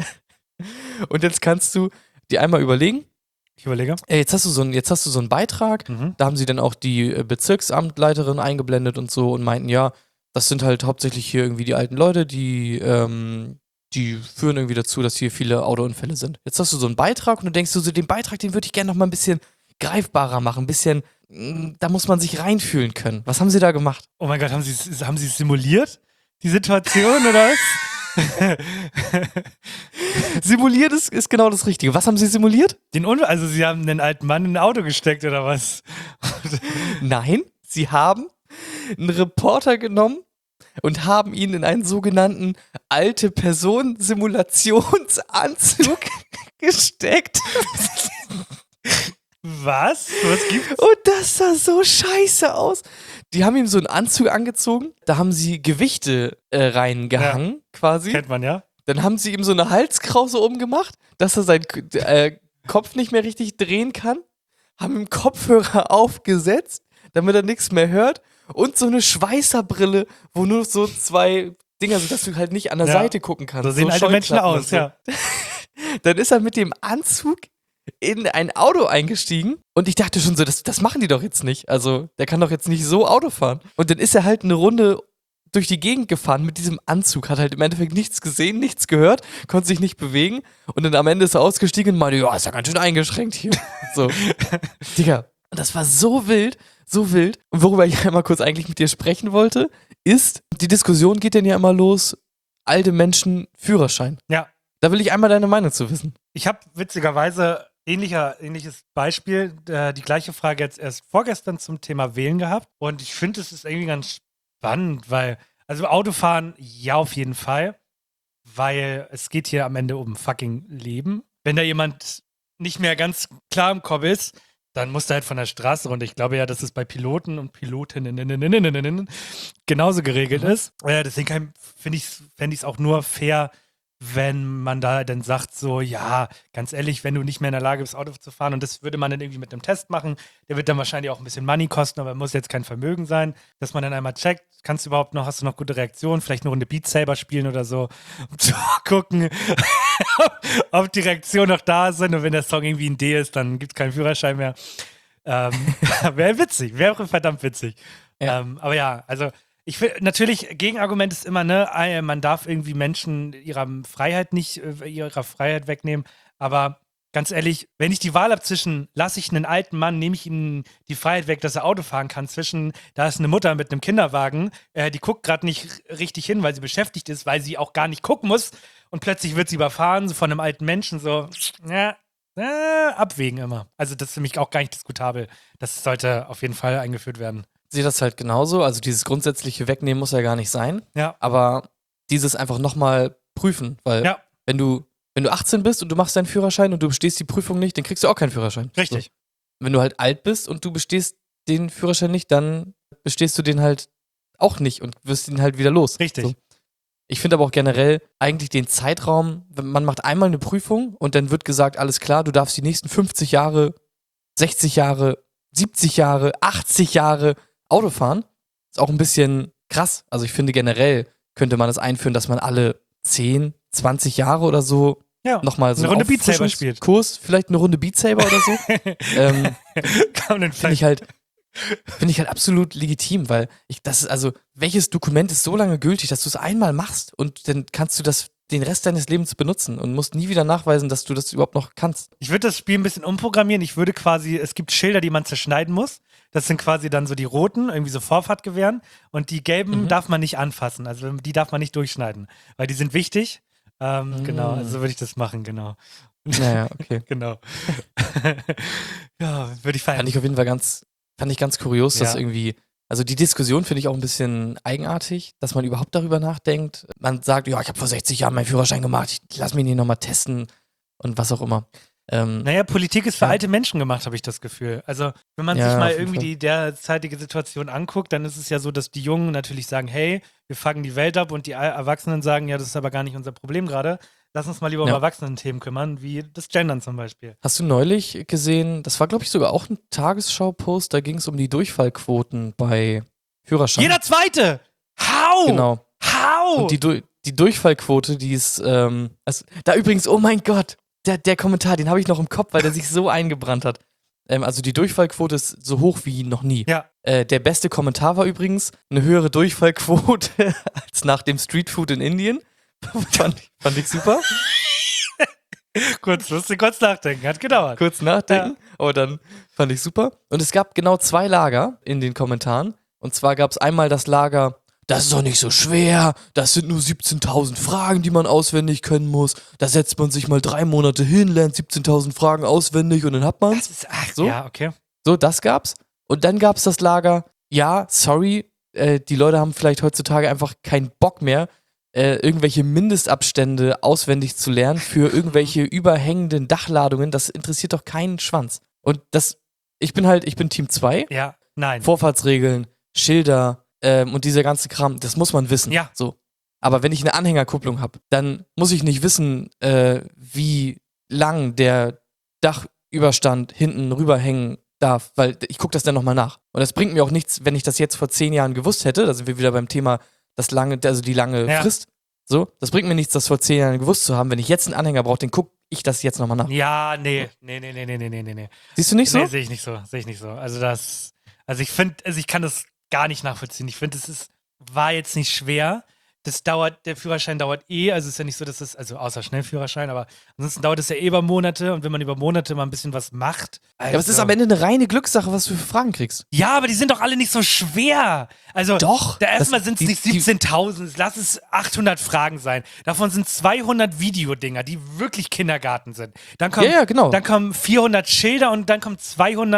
und jetzt kannst du dir einmal überlegen, Ich überlege. Ey, jetzt hast du so einen, jetzt hast du so einen Beitrag, Mhm. da haben sie dann auch die äh, Bezirksamtleiterin eingeblendet und so und meinten, ja, das sind halt hauptsächlich hier irgendwie die alten Leute, die, ähm, die führen irgendwie dazu, dass hier viele Autounfälle sind. Jetzt hast du so einen Beitrag und du denkst du so, den Beitrag, den würde ich gerne noch mal ein bisschen greifbarer machen, ein bisschen, mh, da muss man sich reinfühlen können. Was haben sie da gemacht? Oh mein Gott, haben sie haben sie simuliert, die Situation, oder was? Simuliert ist, ist genau das Richtige. Was haben sie simuliert? Den Unfall, also sie haben einen alten Mann in ein Auto gesteckt, oder was? Nein, sie haben einen Reporter genommen und haben ihn in einen sogenannten alte Person-Simulationsanzug gesteckt. Was? Was gibt's? Und das sah so scheiße aus. Die haben ihm so einen Anzug angezogen, da haben sie Gewichte äh, reingehangen, Ja. quasi. Kennt man, ja? Dann haben sie ihm so eine Halskrause umgemacht, dass er seinen äh, Kopf nicht mehr richtig drehen kann. Haben ihm Kopfhörer aufgesetzt, damit er nichts mehr hört. Und so eine Schweißerbrille, wo nur so zwei Dinger sind, dass du halt nicht an der Ja. Seite gucken kannst. So sehen alte Menschen Scheuklappen aus, und so. ja. Dann ist er mit dem Anzug in ein Auto eingestiegen und ich dachte schon so, das, das machen die doch jetzt nicht. Also, der kann doch jetzt nicht so Auto fahren. Und dann ist er halt eine Runde durch die Gegend gefahren mit diesem Anzug, hat halt im Endeffekt nichts gesehen, nichts gehört, konnte sich nicht bewegen und dann am Ende ist er ausgestiegen und meinte, ja, ist ja ganz schön eingeschränkt hier. So. Digga, und das war so wild, so wild. Und worüber ich einmal kurz eigentlich mit dir sprechen wollte, ist, die Diskussion geht denn ja immer los, alte Menschen Führerschein. Ja. Da will ich einmal deine Meinung zu wissen. Ich habe witzigerweise ähnlicher, ähnliches Beispiel, äh, die gleiche Frage jetzt erst vorgestern zum Thema Wählen gehabt. Und ich finde, es ist irgendwie ganz spannend, weil, also Autofahren, ja, auf jeden Fall, weil es geht hier am Ende um fucking Leben. Wenn da jemand nicht mehr ganz klar im Kopf ist, dann musst du halt von der Straße runter. Ich glaube ja, dass es bei Piloten und Pilotinnen genauso geregelt ist. Äh, deswegen finde ich es fände ich es auch nur fair, wenn man da dann sagt, so, ja, ganz ehrlich, wenn du nicht mehr in der Lage bist, Auto zu fahren, und das würde man dann irgendwie mit einem Test machen, der wird dann wahrscheinlich auch ein bisschen Money kosten, aber muss jetzt kein Vermögen sein, dass man dann einmal checkt, kannst du überhaupt noch, hast du noch gute Reaktionen, vielleicht eine Runde Beat Saber spielen oder so, um zu gucken, ob die Reaktionen noch da sind, und wenn der Song irgendwie ein D ist, dann gibt es keinen Führerschein mehr. Ähm, wäre witzig, wäre verdammt witzig. Ja. Ähm, aber ja, also ich finde, natürlich, Gegenargument ist immer, ne, man darf irgendwie Menschen ihrer Freiheit nicht, ihrer Freiheit wegnehmen, aber ganz ehrlich, wenn ich die Wahl habe zwischen, lasse ich einen alten Mann, nehme ich ihm die Freiheit weg, dass er Auto fahren kann, zwischen, da ist eine Mutter mit einem Kinderwagen, äh, die guckt gerade nicht richtig hin, weil sie beschäftigt ist, weil sie auch gar nicht gucken muss, und plötzlich wird sie überfahren, so von einem alten Menschen, so, ja, äh, abwägen immer. Also das ist für mich auch gar nicht diskutabel. Das sollte auf jeden Fall eingeführt werden. Ich sehe das halt genauso. Also dieses grundsätzliche Wegnehmen muss ja gar nicht sein. Ja. Aber dieses einfach nochmal prüfen. Weil ja. wenn du wenn du achtzehn bist und du machst deinen Führerschein und du bestehst die Prüfung nicht, dann kriegst du auch keinen Führerschein. Richtig. So. Wenn du halt alt bist und du bestehst den Führerschein nicht, dann bestehst du den halt auch nicht und wirst ihn halt wieder los. Richtig. So. Ich finde aber auch generell eigentlich den Zeitraum, man macht einmal eine Prüfung und dann wird gesagt, alles klar, du darfst die nächsten fünfzig Jahre, sechzig Jahre, siebzig Jahre, achtzig Jahre Auto fahren. Ist auch ein bisschen krass. Also ich finde generell könnte man das einführen, dass man alle zehn, zwanzig Jahre oder so ja, nochmal so eine Runde Beat Saber spielt. Kurs, vielleicht eine Runde Beat Saber oder so. ähm, finde ich halt finde ich halt absolut legitim, weil ich das ist, also welches Dokument ist so lange gültig, dass du es einmal machst und dann kannst du das den Rest deines Lebens benutzen und musst nie wieder nachweisen, dass du das überhaupt noch kannst. Ich würde das Spiel ein bisschen umprogrammieren. Ich würde quasi, es gibt Schilder, die man zerschneiden muss. Das sind quasi dann so die roten, irgendwie so Vorfahrt gewähren. Und die gelben mhm. darf man nicht anfassen. Also die darf man nicht durchschneiden, weil die sind wichtig. Ähm, mhm. Genau, also so würde ich das machen, genau. Naja, okay. Genau. Ja, würde ich feiern. Fand ich auf jeden Fall ganz, fand ich ganz kurios, ja. dass irgendwie, also die Diskussion finde ich auch ein bisschen eigenartig, dass man überhaupt darüber nachdenkt. Man sagt, ja, ich habe vor sechzig Jahren meinen Führerschein gemacht, ich lass mich nicht nochmal testen und was auch immer. Ähm, naja, Politik ist für ja. alte Menschen gemacht, habe ich das Gefühl. Also, wenn man ja, sich mal irgendwie die derzeitige Situation anguckt, dann ist es ja so, dass die Jungen natürlich sagen, hey, wir fangen die Welt ab, und die Erwachsenen sagen, ja, das ist aber gar nicht unser Problem gerade. Lass uns mal lieber ja. um Erwachsenen-Themen kümmern, wie das Gendern zum Beispiel. Hast du neulich gesehen, das war, glaube ich, sogar auch ein Tagesschau-Post, da ging es um die Durchfallquoten bei Führerschein. Jeder Zweite! How? Genau. How? Und die, du die Durchfallquote, die ist, ähm, also, da übrigens, oh mein Gott, der, der Kommentar, den habe ich noch im Kopf, weil der sich so eingebrannt hat. Ähm, also die Durchfallquote ist so hoch wie noch nie. Ja. Äh, der beste Kommentar war übrigens eine höhere Durchfallquote als nach dem Streetfood in Indien. fand, ich, fand ich super. kurz, musste kurz nachdenken, hat gedauert. Kurz nachdenken, ja. Aber dann fand ich super. Und es gab genau zwei Lager in den Kommentaren. Und zwar gab es einmal das Lager, das ist doch nicht so schwer, das sind nur siebzehntausend Fragen, die man auswendig können muss. Da setzt man sich mal drei Monate hin, lernt siebzehntausend Fragen auswendig und dann hat man's. Das ist, ach, so. Ja, okay. So, das gab's. Und dann gab's das Lager, ja, sorry, äh, die Leute haben vielleicht heutzutage einfach keinen Bock mehr, äh, irgendwelche Mindestabstände auswendig zu lernen für irgendwelche überhängenden Dachladungen. Das interessiert doch keinen Schwanz. Und das, ich bin halt, ich bin Team zwei. Ja, nein. Vorfahrtsregeln, Schilder, Ähm, und dieser ganze Kram, das muss man wissen. Ja. So. Aber wenn ich eine Anhängerkupplung habe, dann muss ich nicht wissen, äh, wie lang der Dachüberstand hinten rüberhängen darf, weil ich gucke das dann nochmal nach. Und das bringt mir auch nichts, wenn ich das jetzt vor zehn Jahren gewusst hätte, da sind wir wieder beim Thema, das lange, also die lange ja. Frist. So, das bringt mir nichts, das vor zehn Jahren gewusst zu haben. Wenn ich jetzt einen Anhänger brauche, dann gucke ich das jetzt nochmal nach. Ja, nee, nee, nee, nee, nee, nee, nee, nee. Siehst du nicht so? Nee, sehe ich nicht so, sehe ich nicht so. Also das, also ich finde, also ich kann das gar nicht nachvollziehen. Ich finde, es ist, war jetzt nicht schwer. Das dauert, der Führerschein dauert eh, also es ist ja nicht so, dass es, also außer Schnellführerschein, aber ansonsten dauert es ja eh über Monate, und wenn man über Monate mal ein bisschen was macht. Also, ja, aber es ist am Ende eine reine Glückssache, was du für Fragen kriegst. Ja, aber die sind doch alle nicht so schwer. Also, doch. Da erstmal sind es nicht siebzehntausend, lass es achthundert Fragen sein. Davon sind zweihundert Videodinger, die wirklich Kindergarten sind. Dann kommen, ja, ja, genau. Dann kommen vierhundert Schilder und dann kommen zweihundert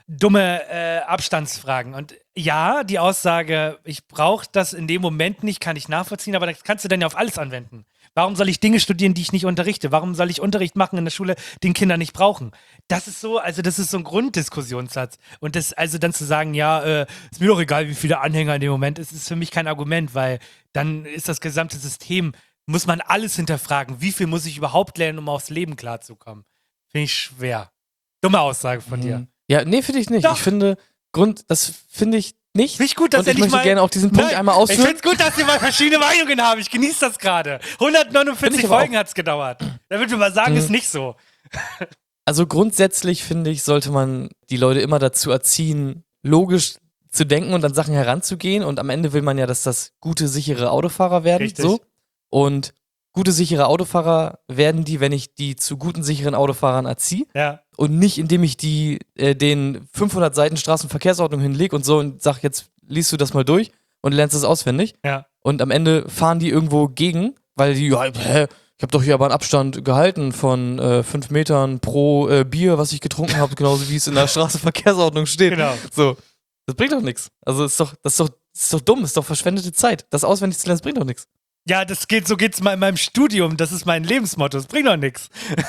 dumme äh, Abstandsfragen. Und ja, die Aussage, ich brauche das in dem Moment nicht, kann ich nachvollziehen, aber das kannst du dann ja auf alles anwenden. Warum soll ich Dinge studieren, die ich nicht unterrichte? Warum soll ich Unterricht machen in der Schule, den Kinder nicht brauchen? Das ist so, also das ist so ein Grunddiskussionssatz. Und das, also dann zu sagen, ja, äh, ist mir doch egal, wie viele Anhänger in dem Moment ist, ist für mich kein Argument, weil dann ist das gesamte System, muss man alles hinterfragen. Wie viel muss ich überhaupt lernen, um aufs Leben klarzukommen? Finde ich schwer. Dumme Aussage von Mhm. dir. Ja, nee, finde ich nicht. Doch. Ich finde, Grund, das finde ich nicht. Finde ich gut, dass Und er ich nicht möchte mal, gerne auch diesen Punkt Nein, einmal Ich ausführen. finde es gut, dass wir mal verschiedene Meinungen haben. Ich genieße das gerade. hundertneunundvierzig Finde ich aber Folgen hat es gedauert. Da würde ich mal sagen, Mhm. ist nicht so. Also grundsätzlich, finde ich, sollte man die Leute immer dazu erziehen, logisch zu denken und an Sachen heranzugehen. Und am Ende will man ja, dass das gute, sichere Autofahrer werden. Richtig. So. Und gute, sichere Autofahrer werden die, wenn ich die zu guten, sicheren Autofahrern erziehe. Ja. Und nicht, indem ich die äh, den fünfhundert Seiten Straßenverkehrsordnung hinlege und so und sag, jetzt liest du das mal durch und lernst es auswendig. Ja. Und am Ende fahren die irgendwo gegen, weil die, ja, hä, ich habe doch hier aber einen Abstand gehalten von äh, fünf Metern pro äh, Bier, was ich getrunken habe, genauso wie es in der Straßenverkehrsordnung steht. Genau. So, das bringt doch nichts. Also ist doch, das ist doch, das ist doch dumm, das ist doch verschwendete Zeit. Das auswendig zu lernen, das bringt doch nichts. Ja, das geht, so geht's mal in meinem Studium. Das ist mein Lebensmotto. Das bringt doch nichts.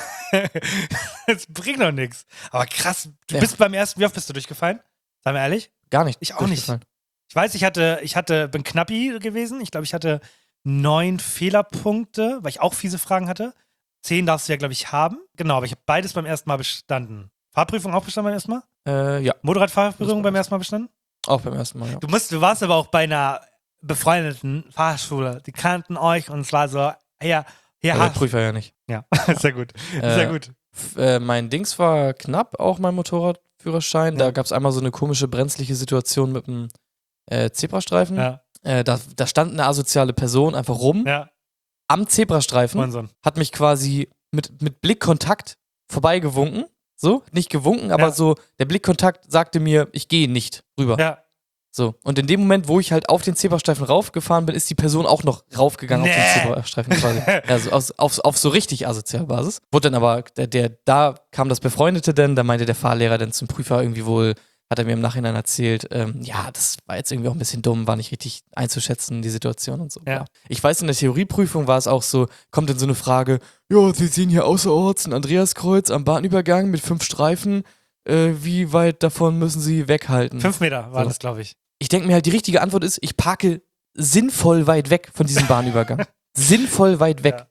Das bringt doch nichts. Aber krass, du Ja. bist beim ersten, wie oft bist du durchgefallen? Sei mal ehrlich? Gar nicht. Ich auch nicht. durchgefallen. Ich weiß, ich hatte, ich hatte, bin knappi gewesen. Ich glaube, ich hatte neun Fehlerpunkte, weil ich auch fiese Fragen hatte. Zehn darfst du ja, glaube ich, haben. Genau, aber ich habe beides beim ersten Mal bestanden. Fahrprüfung auch bestanden beim ersten Mal? Äh, ja. Motorradfahrprüfung beim ersten Mal bestanden? Auch beim ersten Mal, ja. Du musst, du warst aber auch bei einer befreundeten Fahrschule. Die kannten euch und es war so, ja, ja, Aber der Prüfer ja nicht. Ja, sehr gut. Sehr Äh, gut. f- Äh, mein Dings war knapp, auch mein Motorradführerschein. Da gab es einmal so eine komische brenzliche Situation mit dem äh, Zebrastreifen. Ja. Äh, da, da stand eine asoziale Person einfach rum Ja. am Zebrastreifen, Unsinn. hat mich quasi mit, mit Blickkontakt vorbeigewunken. So, nicht gewunken, aber Ja. so, der Blickkontakt sagte mir, ich gehe nicht rüber. Ja. So, und in dem Moment, wo ich halt auf den Zebrastreifen raufgefahren bin, ist die Person auch noch raufgegangen Nee. auf den Zebrastreifen quasi. Also auf, auf, auf so richtig asoziale Basis. Wurde dann aber, der, der, da kam das Befreundete dann, da meinte der Fahrlehrer dann zum Prüfer irgendwie wohl, hat er mir im Nachhinein erzählt, ähm, ja, das war jetzt irgendwie auch ein bisschen dumm, war nicht richtig einzuschätzen, die Situation und so. Ja. Ich weiß, in der Theorieprüfung war es auch so, kommt dann so eine Frage, ja, Sie sehen hier außerorts ein Andreaskreuz am Bahnübergang mit fünf Streifen, äh, wie weit davon müssen Sie weghalten? Fünf Meter war So. das, glaube ich. Ich denke mir halt, die richtige Antwort ist, ich parke sinnvoll weit weg von diesem Bahnübergang. Sinnvoll weit weg.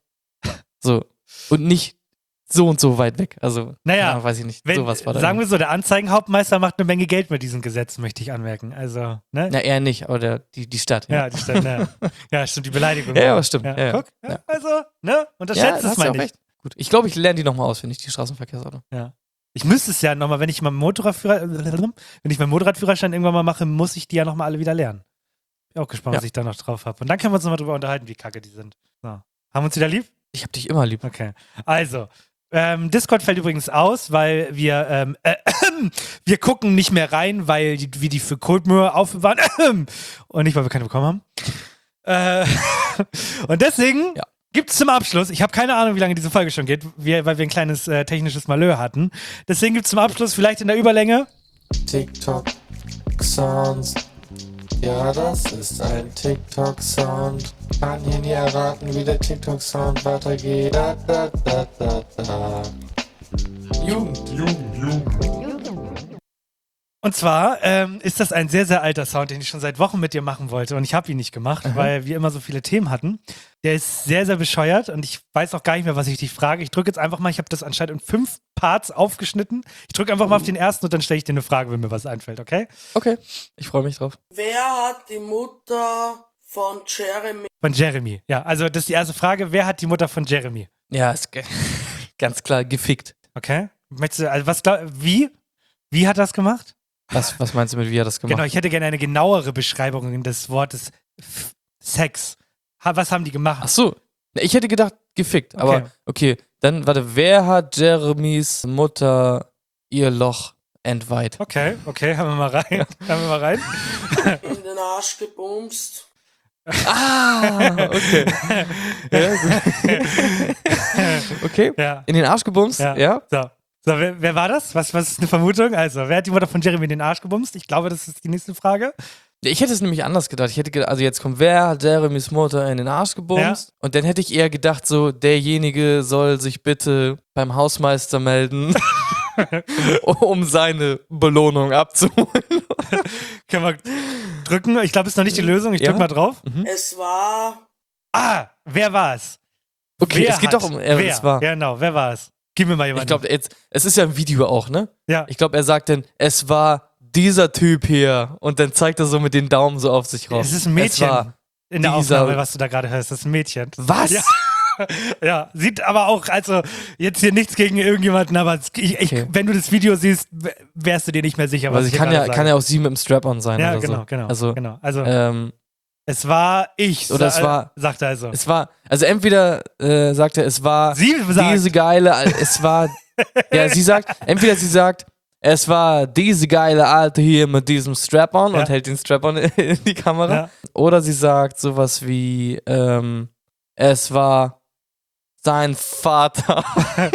So. Und nicht so und so weit weg. Also, Naja, ja, weiß ich nicht. Wenn, Sowas war da. sagen wir so, der Anzeigenhauptmeister macht eine Menge Geld mit diesen Gesetzen, möchte ich anmerken. Also, ne? Na, er nicht, aber der, die, die Stadt. Ja, die Stadt, ne. Ja, stimmt, die Beleidigung. Ja, ja, stimmt. Ja, Ja, ja. guck, ja, Ja. also, ne? Ja, Unterschätzt da es hast mal du auch nicht. recht. Gut. Ich glaube, ich lerne die nochmal auswendig, die Straßenverkehrsordnung. Ja. Ich müsste es ja nochmal, wenn ich meinen Motorradführer, wenn ich meinen Motorradführerschein irgendwann mal mache, muss ich die ja nochmal alle wieder lernen. Bin auch gespannt, Ja. was ich da noch drauf habe. Und dann können wir uns nochmal drüber unterhalten, wie kacke die sind. So. Haben wir uns wieder lieb? Ich hab dich immer lieb. Okay. Also, ähm, Discord fällt übrigens aus, weil wir, ähm, äh, wir gucken nicht mehr rein, weil die, wie die für Coldmore aufbewahren und nicht, weil wir keine bekommen haben. Äh, und deswegen Ja. gibt es zum Abschluss, ich habe keine Ahnung, wie lange diese Folge schon geht, wir, weil wir ein kleines äh, technisches Malheur hatten. Deswegen gibt es zum Abschluss vielleicht in der Überlänge TikTok Sounds. Ja, das ist ein TikTok-Sound. Kann hier nie erraten, wie der TikTok-Sound weitergeht. Da, da, da, da, da. Jugend, Jugend, Jugend. Und zwar ähm, ist das ein sehr, sehr alter Sound, den ich schon seit Wochen mit dir machen wollte. Und ich habe ihn nicht gemacht, Mhm. weil wir immer so viele Themen hatten. Der ist sehr, sehr bescheuert und ich weiß auch gar nicht mehr, was ich dich frage. Ich drücke jetzt einfach mal, ich habe das anscheinend in fünf Parts aufgeschnitten. Ich drücke einfach mal auf den ersten und dann stelle ich dir eine Frage, wenn mir was einfällt, okay? Okay, ich freue mich drauf. Wer hat die Mutter von Jeremy? Von Jeremy. Ja, also das ist die erste Frage. Wer hat die Mutter von Jeremy? Ja, ist ge- ganz klar gefickt. Okay. Möchtest du, also was glaub, wie? Wie hat das gemacht? Was, was meinst du mit, wie hat das gemacht? Genau, ich hätte gerne eine genauere Beschreibung des Wortes F- Sex. Ha, was haben die gemacht? Ach so, ich hätte gedacht, gefickt. Okay. Aber okay, dann, warte, wer hat Jeremys Mutter ihr Loch entweiht? Okay, okay, haben wir mal rein. haben wir mal rein. In den Arsch gebumst. Ah, okay. Ja, gut. Okay, Ja. in den Arsch gebumst, Ja. ja. So, So, wer, wer war das? Was, was ist eine Vermutung? Also, wer hat die Mutter von Jeremy in den Arsch gebumst? Ich glaube, das ist die nächste Frage. Ja, ich hätte es nämlich anders gedacht. Ich hätte gedacht, also jetzt kommt, wer hat Jeremys Mutter in den Arsch gebumst? Ja. Und dann hätte ich eher gedacht, so, derjenige soll sich bitte beim Hausmeister melden, um seine Belohnung abzuholen. Können wir drücken? Ich glaube, es ist noch nicht die Lösung. Ich drück Ja? mal drauf. Mhm. Es war Ah, wer war es? Okay, wer es geht hat, doch um, äh, wer? es war. Ja, genau, wer war es? Gib mir mal jemanden. Ich glaube, jetzt, es ist ja ein Video auch, ne? Ja. Ich glaube, er sagt dann, es war dieser Typ hier. Und dann zeigt er so mit den Daumen so auf sich raus. Es ist ein Mädchen Es war in der dieser- Aufnahme, was du da gerade hörst. Das ist ein Mädchen. Was? Ja. Ja, sieht aber auch, also jetzt hier nichts gegen irgendjemanden, aber ich, ich, Okay. wenn du das Video siehst, w- wärst du dir nicht mehr sicher, was Also ich kann hier ja, gerade kann sage. ja auch sie mit dem Strap-on sein Ja, oder genau, so. genau, Also, genau. Also, ähm, es war ich, oder es sa- war, sagt er also. es war, also entweder äh, sagt er, es war Sie sagt. diese geile, es war, ja, sie sagt, entweder sie sagt, es war diese geile Alte hier mit diesem Strap-on Ja. und hält den Strap-on in die Kamera. Ja. Oder sie sagt sowas wie, ähm, es war sein Vater.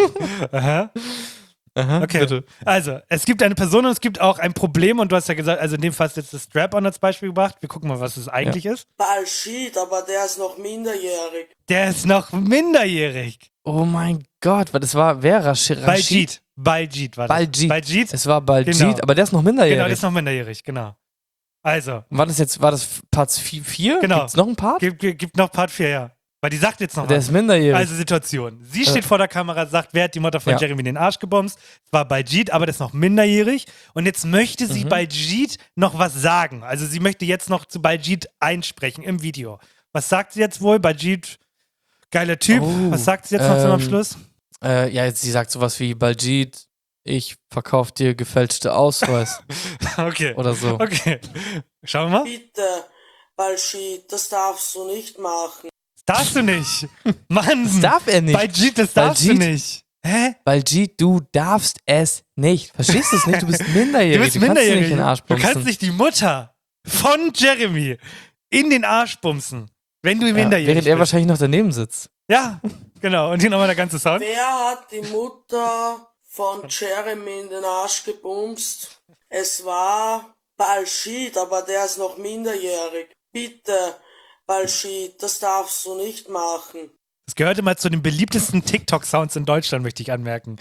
Aha. Aha, Okay, bitte. also es gibt eine Person und es gibt auch ein Problem und du hast ja gesagt, also in dem Fall hast du jetzt das Strap-on als Beispiel gebracht. Wir gucken mal, was es eigentlich ist. Balschied, aber der ist noch minderjährig. Der ist noch minderjährig. Oh mein Gott, was das war, wer? Rashi- Rashid? Baljit. Baljit war das. Baljit. Baljit. Es war Baljit, Genau. aber der ist noch minderjährig. Genau, der ist noch minderjährig, genau. Also. War das jetzt, war das Part vier? Genau. Gibt's noch einen Part? Gibt, gibt, gibt noch Part vier, ja. Weil die sagt jetzt noch Der was. ist minderjährig. Also Situation. Sie steht Äh. vor der Kamera, sagt, wer hat die Mutter von Ja. Jeremy den Arsch gebomst? Es war Baljit, aber der ist noch minderjährig. Und jetzt möchte sie Mhm. Baljit noch was sagen. Also sie möchte jetzt noch zu Baljit einsprechen im Video. Was sagt sie jetzt wohl? Baljit, geiler Typ. Oh, was sagt sie jetzt noch zum ähm, Abschluss? Äh, ja, jetzt, sie sagt sowas wie, Baljit, ich verkauf dir gefälschte Ausweis. Okay. Oder so. Okay. Schauen wir mal. Bitte, Balschied, das darfst du nicht machen. Das darfst du nicht. Mann. Das darf er nicht. Baljit, das darfst Baljit? du nicht. Hä? Baljit, du darfst es nicht. Verstehst du es nicht? Du bist minderjährig. Du bist Kannst minderjährig. nicht in den Arsch du bumsen. kannst nicht die Mutter von Jeremy in den Arsch bumsen, wenn du Ja, minderjährig während er bist. wahrscheinlich noch daneben sitzt. Ja, genau. Und hier nochmal der ganze Sound. Wer hat die Mutter von Jeremy in den Arsch gebumst? Es war Balschied, aber der ist noch minderjährig. Bitte, Balschied, das darfst du nicht machen. Das gehörte mal zu den beliebtesten TikTok-Sounds in Deutschland, möchte ich anmerken.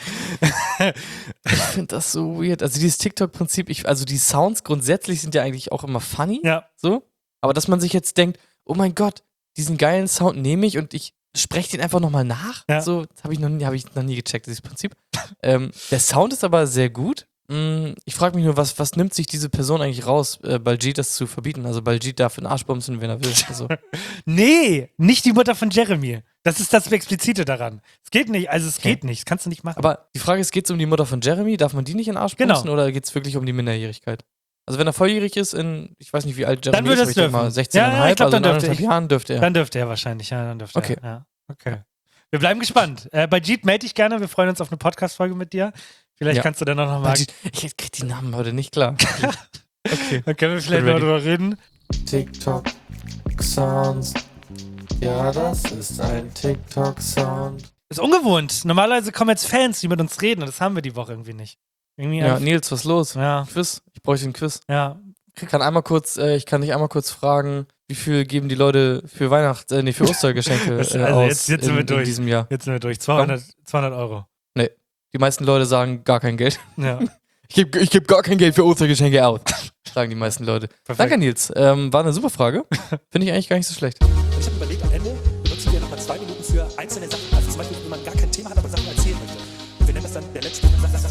Ich finde das so weird. Also dieses TikTok-Prinzip, ich, also die Sounds grundsätzlich sind ja eigentlich auch immer funny. Ja. So. Aber dass man sich jetzt denkt, oh mein Gott, diesen geilen Sound nehme ich und ich spreche den einfach nochmal nach. Ja. So, das habe ich, noch nie- hab ich noch nie gecheckt, dieses Prinzip. ähm, der Sound ist aber sehr gut. Mm, Ich frage mich nur, was, was nimmt sich diese Person eigentlich raus, äh, Baljit das zu verbieten? Also Baljit darf in den Arsch bumsen, wenn er will. Also, Nee, nicht die Mutter von Jeremy. Das ist das Explizite daran. Es geht nicht, also es Okay. geht nicht, das kannst du nicht machen. aber die Frage ist, geht es um die Mutter von Jeremy? Darf man die nicht in den Arsch Genau. bumsen oder geht es wirklich um die Minderjährigkeit? Also wenn er volljährig ist in, ich weiß nicht, wie alt Jeremy Dann würde ist, es aber ich denke dürfen. mal sechzehn Ja, Komma ja, fünf, ich glaub, also dann in dürfte anderthalb ich. Jahren dürfte er. Dann dürfte er wahrscheinlich, ja, dann dürfte Okay. er. Ja. Okay. Wir bleiben gespannt. Äh, Baljit, melde dich gerne, wir freuen uns auf eine Podcast-Folge mit dir. Vielleicht Ja. kannst du dann auch noch mal. Baljit, ich krieg die Namen heute nicht klar. Okay. Dann können wir vielleicht noch ready. drüber reden. TikTok Sounds. Ja, das ist ein TikTok Sound. Ist ungewohnt. Normalerweise kommen jetzt Fans, die mit uns reden und das haben wir die Woche irgendwie nicht. Irgendwie Ja, einfach- Nils, was los? Ja. Quiz. Ich bräuchte einen Quiz. Ja. Ich kann einmal kurz, äh, ich kann dich einmal kurz fragen, wie viel geben die Leute für Weihnachts-, äh, nee, für Ostergeschenke Das- äh, also aus jetzt, jetzt sind in, wir durch. in diesem Jahr? Jetzt sind wir durch. zweihundert, zweihundert Euro. Nee. Die meisten Leute sagen gar kein Geld. Ja. Ich gebe ich geb gar kein Geld für Ostergeschenke aus. Sagen die meisten Leute. Perfekt. Danke, Nils. Ähm, war eine super Frage. Finde ich eigentlich gar nicht so schlecht. Ich habe überlegt, am Ende benutzen wir nochmal zwei Minuten für einzelne Sachen. Also zum Beispiel, wenn man gar kein Thema hat, aber Sachen erzählen möchte. Und wir nennen das dann der letzte.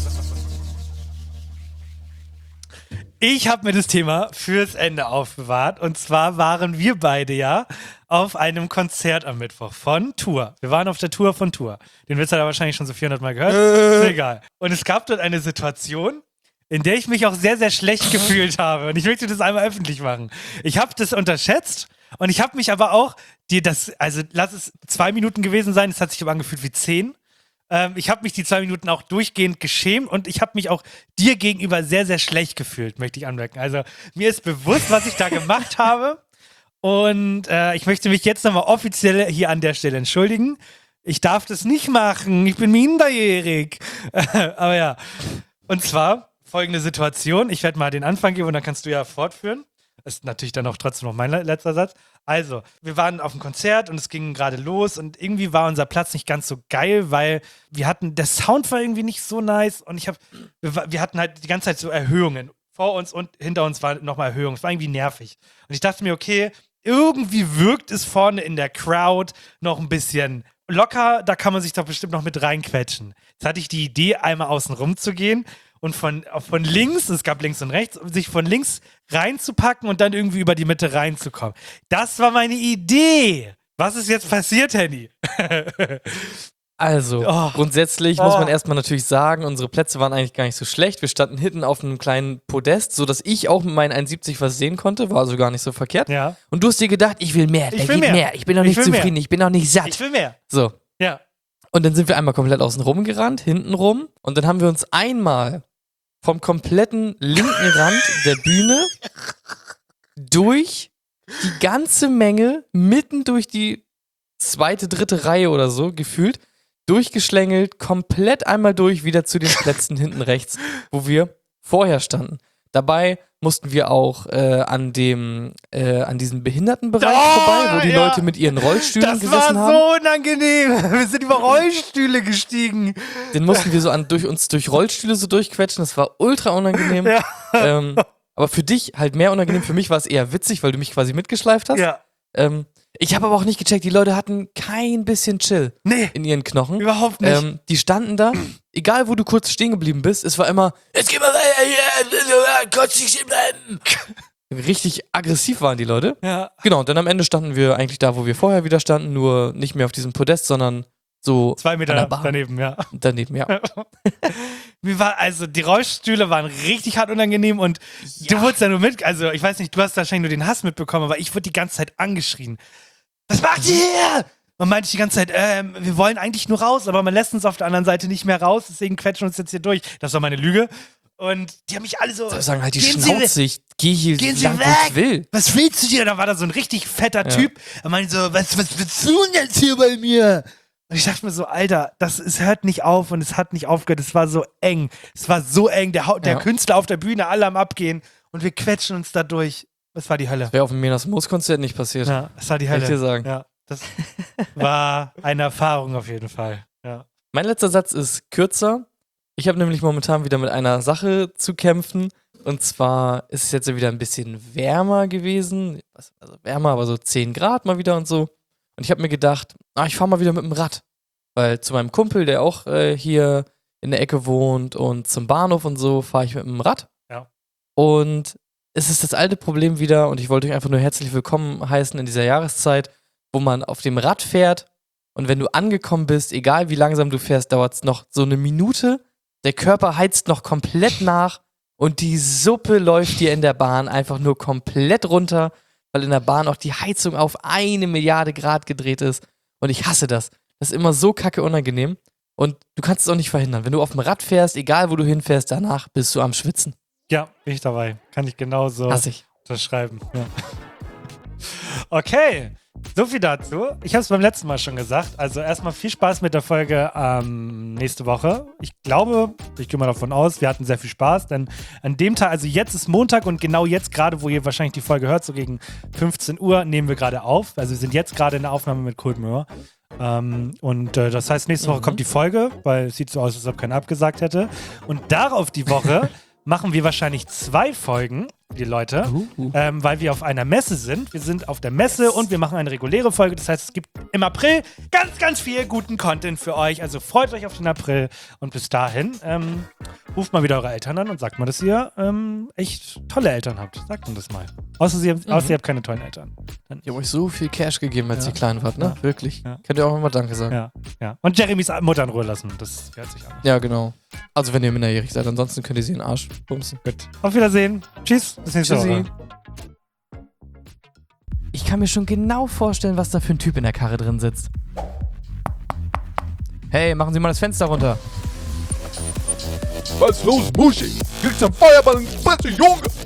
Ich habe mir das Thema fürs Ende aufbewahrt. Und zwar waren wir beide ja auf einem Konzert am Mittwoch von Tour. Wir waren auf der Tour von Tour. Den Witz hat er wahrscheinlich schon so vierhundert Mal gehört. Äh. Ist egal. Und es gab dort eine Situation, in der ich mich auch sehr, sehr schlecht gefühlt habe. Und ich möchte das einmal öffentlich machen. Ich habe das unterschätzt und ich habe mich aber auch, dir das, also lass es zwei Minuten gewesen sein, es hat sich aber angefühlt wie zehn. Ähm, ich habe mich die zwei Minuten auch durchgehend geschämt und ich habe mich auch dir gegenüber sehr, sehr schlecht gefühlt, möchte ich anmerken. Also mir ist bewusst, was ich da gemacht habe und äh, ich möchte mich jetzt nochmal offiziell hier an der Stelle entschuldigen. ich darf das nicht machen, ich bin minderjährig. Aber ja, und zwar folgende Situation, ich werde mal den Anfang geben und dann kannst du ja fortführen. Das ist natürlich dann auch trotzdem noch mein letzter Satz. Also, wir waren auf dem Konzert und es ging gerade los und irgendwie war unser Platz nicht ganz so geil, weil wir hatten, der Sound war irgendwie nicht so nice und ich habe, wir, wir hatten halt die ganze Zeit so Erhöhungen. Vor uns und hinter uns war nochmal Erhöhung. Es war irgendwie nervig. Und ich dachte mir, okay, irgendwie wirkt es vorne in der Crowd noch ein bisschen locker, da kann man sich doch bestimmt noch mit reinquetschen. Jetzt hatte ich die Idee, einmal außen rum zu gehen und von, von links, es gab links und rechts, sich von links reinzupacken und dann irgendwie über die Mitte reinzukommen. Das war meine Idee. Was ist jetzt passiert, Henny? Also, Oh. grundsätzlich Oh. muss man erstmal natürlich sagen, unsere Plätze waren eigentlich gar nicht so schlecht. Wir standen hinten auf einem kleinen Podest, sodass ich auch mit meinen eins siebzig was sehen konnte. War also gar nicht so verkehrt. Ja. Und du hast dir gedacht, ich will mehr, Ich da will geht mehr. mehr. Ich bin noch Ich nicht will zufrieden, mehr. ich bin noch nicht satt. Ich will mehr. So. Ja. Und dann sind wir einmal komplett außen rum gerannt, hinten rum. Und dann haben wir uns einmal vom kompletten linken Rand der Bühne durch die ganze Menge, mitten durch die zweite, dritte Reihe oder so, gefühlt, durchgeschlängelt, komplett einmal durch, wieder zu den Plätzen hinten rechts, wo wir vorher standen. Dabei mussten wir auch äh, an dem, äh, an diesem Behindertenbereich Oh, vorbei, wo die ja. Leute mit ihren Rollstühlen Das gesessen war haben. so unangenehm. Wir sind über Rollstühle gestiegen. Den mussten wir so an, durch uns durch Rollstühle so durchquetschen. Das war ultra unangenehm. Ja. Ähm, aber für dich halt mehr unangenehm. Für mich war es eher witzig, weil du mich quasi mitgeschleift hast. Ja. Ähm, ich habe aber auch nicht gecheckt, die Leute hatten kein bisschen Chill nee, in ihren Knochen. Überhaupt nicht. Ähm, die standen da, egal wo du kurz stehen geblieben bist, es war immer, jetzt geh mal weiter hier, kurz nicht stehen bleiben. Richtig aggressiv waren die Leute. Ja. Genau, und dann am Ende standen wir eigentlich da, wo wir vorher wieder standen, nur nicht mehr auf diesem Podest, sondern so Zwei an Meter der Bar. daneben, ja. Daneben, ja. Mir war, also die Rollstühle waren richtig hart unangenehm und du wurdest ja nur mit, also ich weiß nicht, du hast wahrscheinlich nur den Hass mitbekommen, aber ich wurde die ganze Zeit angeschrien. Was macht ihr hier? Man meinte die ganze Zeit, ähm, wir wollen eigentlich nur raus, aber man lässt uns auf der anderen Seite nicht mehr raus, deswegen quetschen wir uns jetzt hier durch. Das war meine Lüge. Und die haben mich alle so. Da sagen halt die "Gehen Sie Schnauze, ich geh hier Gehen Sie lang, wo weg! ich will. Was willst du dir? Da war da so ein richtig fetter Ja. Typ. Er meinte so, was, was willst du denn jetzt hier bei mir? Und ich dachte mir so, Alter, das es hört nicht auf und es hat nicht aufgehört. Es war so eng. Es war so eng. Der, Hau- der Ja. Künstler auf der Bühne, alle am Abgehen und wir quetschen uns da durch. Das war die Hölle. Wäre auf dem Menas Moos Konzert nicht passiert. Ja, das war die Kann Hölle. ich dir sagen. Ja, das war eine Erfahrung auf jeden Fall. Ja. Mein letzter Satz ist kürzer. Ich habe nämlich momentan wieder mit einer Sache zu kämpfen. Und zwar ist es jetzt ja wieder ein bisschen wärmer gewesen. Also wärmer, aber so zehn Grad mal wieder und so. Und ich habe mir gedacht, ah, ich fahre mal wieder mit dem Rad. Weil zu meinem Kumpel, der auch äh, hier in der Ecke wohnt und zum Bahnhof und so, fahre ich mit dem Rad. Ja. Und es ist das alte Problem wieder und ich wollte euch einfach nur herzlich willkommen heißen in dieser Jahreszeit, wo man auf dem Rad fährt und wenn du angekommen bist, egal wie langsam du fährst, dauert es noch so eine Minute, der Körper heizt noch komplett nach und die Suppe läuft dir in der Bahn einfach nur komplett runter, weil in der Bahn auch die Heizung auf eine Milliarde Grad gedreht ist und ich hasse das. Das ist immer so kacke unangenehm und du kannst es auch nicht verhindern. Wenn du auf dem Rad fährst, egal wo du hinfährst, danach bist du am Schwitzen. Ja, bin ich dabei. Kann ich genauso Hasse ich. unterschreiben. Ja. Okay, so viel dazu. Ich habe es beim letzten Mal schon gesagt. Also erstmal viel Spaß mit der Folge ähm, nächste Woche. Ich glaube, ich gehe mal davon aus, wir hatten sehr viel Spaß, denn an dem Tag, also jetzt ist Montag und genau jetzt gerade, wo ihr wahrscheinlich die Folge hört, so gegen fünfzehn Uhr, nehmen wir gerade auf. Also wir sind jetzt gerade in der Aufnahme mit Kurt Möhr. Ähm, und äh, das heißt, nächste Woche Mhm. kommt die Folge, weil es sieht so aus, als ob keiner abgesagt hätte. Und darauf die Woche machen wir wahrscheinlich zwei Folgen, die Leute, Uh. ähm, weil wir auf einer Messe sind. Wir sind auf der Messe und wir machen eine reguläre Folge. Das heißt, es gibt im April ganz, ganz viel guten Content für euch. Also freut euch auf den April und bis dahin ähm, ruft mal wieder eure Eltern an und sagt mal, dass ihr ähm, echt tolle Eltern habt. Sagt uns das mal. Außer ihr, Mhm. außer ihr habt keine tollen Eltern. Dann Ich habe euch so viel Cash gegeben, als Ja. ihr klein wart, ne? Ja. Wirklich. Ja. Könnt ihr auch immer Danke sagen. Ja, ja. Und Jeremys Mutter in Ruhe lassen. Das hört sich an. Ja, genau. Also wenn ihr minderjährig seid, ansonsten könnt ihr sie in den Arsch bumsen. Gut. Auf Wiedersehen. Tschüss. Bis nächste Tschüssi. Woche. Ich kann mir schon genau vorstellen, was da für ein Typ in der Karre drin sitzt. Hey, machen Sie mal das Fenster runter. Was ist los, Muschi? Kriegst du einen Feuerball in die Fresse, Junge?